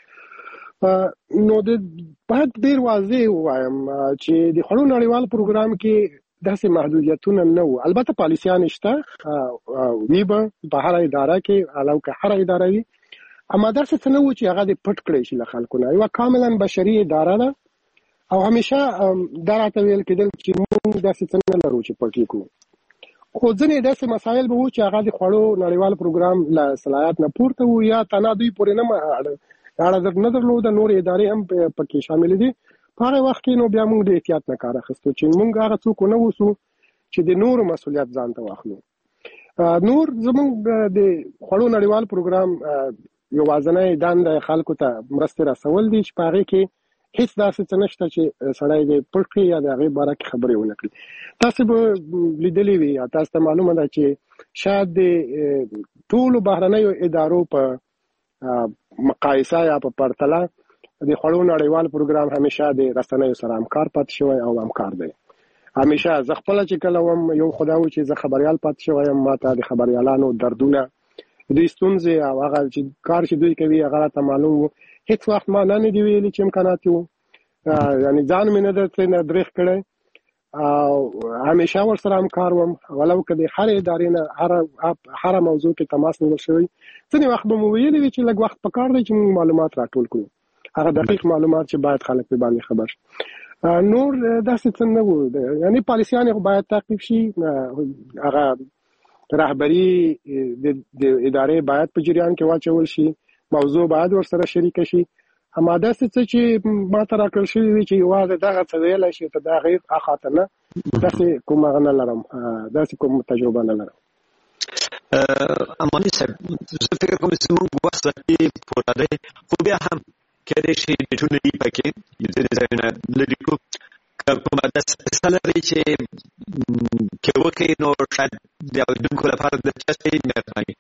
Speaker 15: نو د باید ډېر واضح ووایم چې د خړو نړیوال پروګرام کې داسې محدودیتونه نه وو. البته پالیسیان شته وي به په هره اداره کې، علاوه که هره اداره وي، اما داسې څه نه وو چې هغه دې پټ کړی شي له خلکو نه. یوه کاملا بشري اداره ده او همیشه دا راته ویل کېدل چې موږ داسې څه نه لرو چې پټ کړو. خو ځینې داسې مسایل به وو چې هغه د خړو نړیوال پروګرام له صلاحیت نه پورته وو یا تنها دوی پورې نه اړه نه درلوده، نور ادارې هم پکې شامل دي. په هغه وخت کې نو بیا موږ د احتیاط نه کار اخیستو چې موږ هغه څوک نه اوسو چې د نورو مسؤلیت ځان ته واخلو. نور زموږ د خړو نړیوال پروګرام یوازینۍ دنده خلکو ته مرستې رسول دي چې په هغې کې هیڅ داسې څه نشته چې سړی دې پټ کړي یا د هغې باره کې خبرې ونه کړي. تاسو به لیدلي وي یا تاسو ته معلومه ده چې شاید د ټولو بهرنیو ادارو په مقایسه یا په پرتله د خړو نړیوال پروګرام همیشه د رسنیو سره همکار پاتې شوی او همکار دی. همیشه زه خپله چې کله وم یو خدا و چې زه خبریال پاتې شوی یم، ما ته د خبریالانو دردونه، دوی ستونزې او هغه چې کار چې دوی کوي هغه راته معلوم و. هیڅ وخت ما نه دي ویلي چې امکانات وو، یعنې ځان مې نه ده ترېنه درېغ کړی او همیشه ورسره همکار وم. ولو که د هرې ادارې نه هره موضوع کې تماس نیول شوی. ځینې وخت به مو ویلي وي چې لږ وخت پکار دی چې موږ معلومات راټول کړو، هغه دقیق معلومات چې باید خلک پرې باندې خبر شي. نور داسې څه نه وو، یعنې پالیسیان یې باید تعقیب شي، هغه رهبري د ادارې باید په جریان کې واچول شي، موضوع باید ورسره شریکه شي. اما داسې څه چې ما ته راکړل شوي وي چې یوازې دغه څه ویلی شي ته دا غیر اخاطه نه، داسې کوم هغه نه لرم، داسې کوم تجربه نه لرم.
Speaker 2: اماني صاحب، زه فکر کوم چې موږ وخت کې پوره دی، خو بیا هم کېدای شي ډیټونه دي پکې ځینې ځایونه لرې کړو. که کومه داسې قصه لرئ چې که وکړئ نو شاید د اورېدونکو لپاره دلچسپه وي، مهرباني.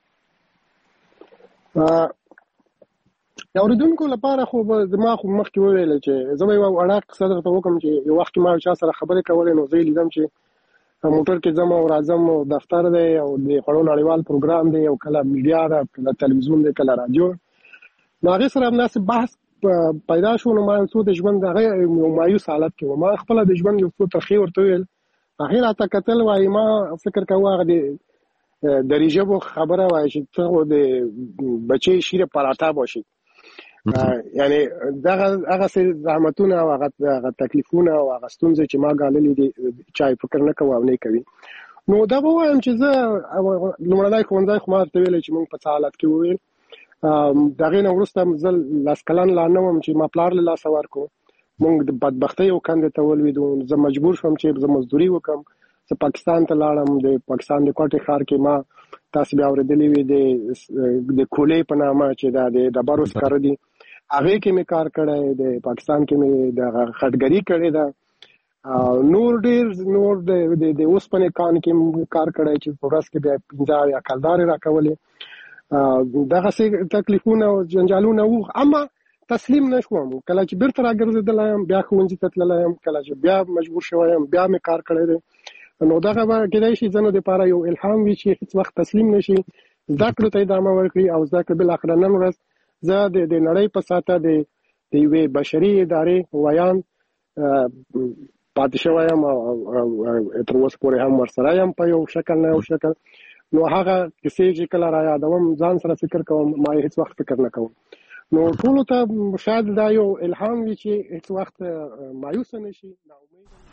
Speaker 15: د اورېدونکو لپاره خو زما خو مخکې وویل چې زه به یوه وړه قصه درته وکړم چې یو وخت کې ما یو چا سره خبرې کولې، نو زه یې لیدم چې موټر کې ځم او راځم او دفتر دی او د خړو نړیوال پروګرام دی او کله میډیا ده، کله تلویزیون دی، کله رادیو. نو هغې سره همداسې بحث پیدا شو. نو ما یو څو د ژوند هغه یو مایوس حالت کې وم، ما خپله د ژوند یو څو ترخې ورته وویل. هغې راته کتل، وایي ما فکر کوه هغه د دری ژبو خبره وایي چې ته د بچې شیر پراټا باشي. یعنی دغه هغه زحمتونه او هغه تکلیفونه او هغه ستونزې چې ما ګاللې دي چا فکر نه کوي او نه کوي. نو دا به وایم چې زه لومړنی ښوونځی خو ما ورته ویلی چې موږ په څه حالت کې وویل. د هغې نه وروسته زه لس کلن لا نه وم چې ما پلار له لاسه ورکړو. موږ د بدبختۍ یو کندې ته ولوېدو. زه مجبور شوم چې زه مزدوري وکړم. زه پاکستان ته لاړم. د پاکستان د کوټې ښار کې ما تاسې بیا اورېدلي وي د کولې په نامه چې دا د ډبرو سکاره دي، هغې کې مې کار کړی، د پاکستان کې مې د خټګري کړې ده. نور ډیر نور د د اوسپنې کان کې کار کړی چې په ورځ کې بیا پنځه یا کلدارې راکولې دغه څه تکلیفونه او جنجالونه وو اما تسلیم نشوم کله چې بیرته راګرځېدلم بیا ښوونځي ته تللی یم کله چې بیا مجبور شوی یم بیا مې کار کړی دی نو دغه به کېدای شي ځنو دپاره یو الهام وي چې هېڅ وخت تسلیم نشي زده کړو ته ادامه ورکړي او زده کړه بالاخره نن ورځ زه د نړۍ په ساحه د یوې بشري ادارې ویان پاتې شوی یم او تر اوسه پورې هم ورسره یم په یو شکل نه یو شکل نو هغه کیسې چې کله را یادوم ځان سره فکر کوم ما هېڅ وخت فکر نه کوم نو ټولو ته شاید دا یو الهام وي چې هېڅ وخت مایوسه نه شي.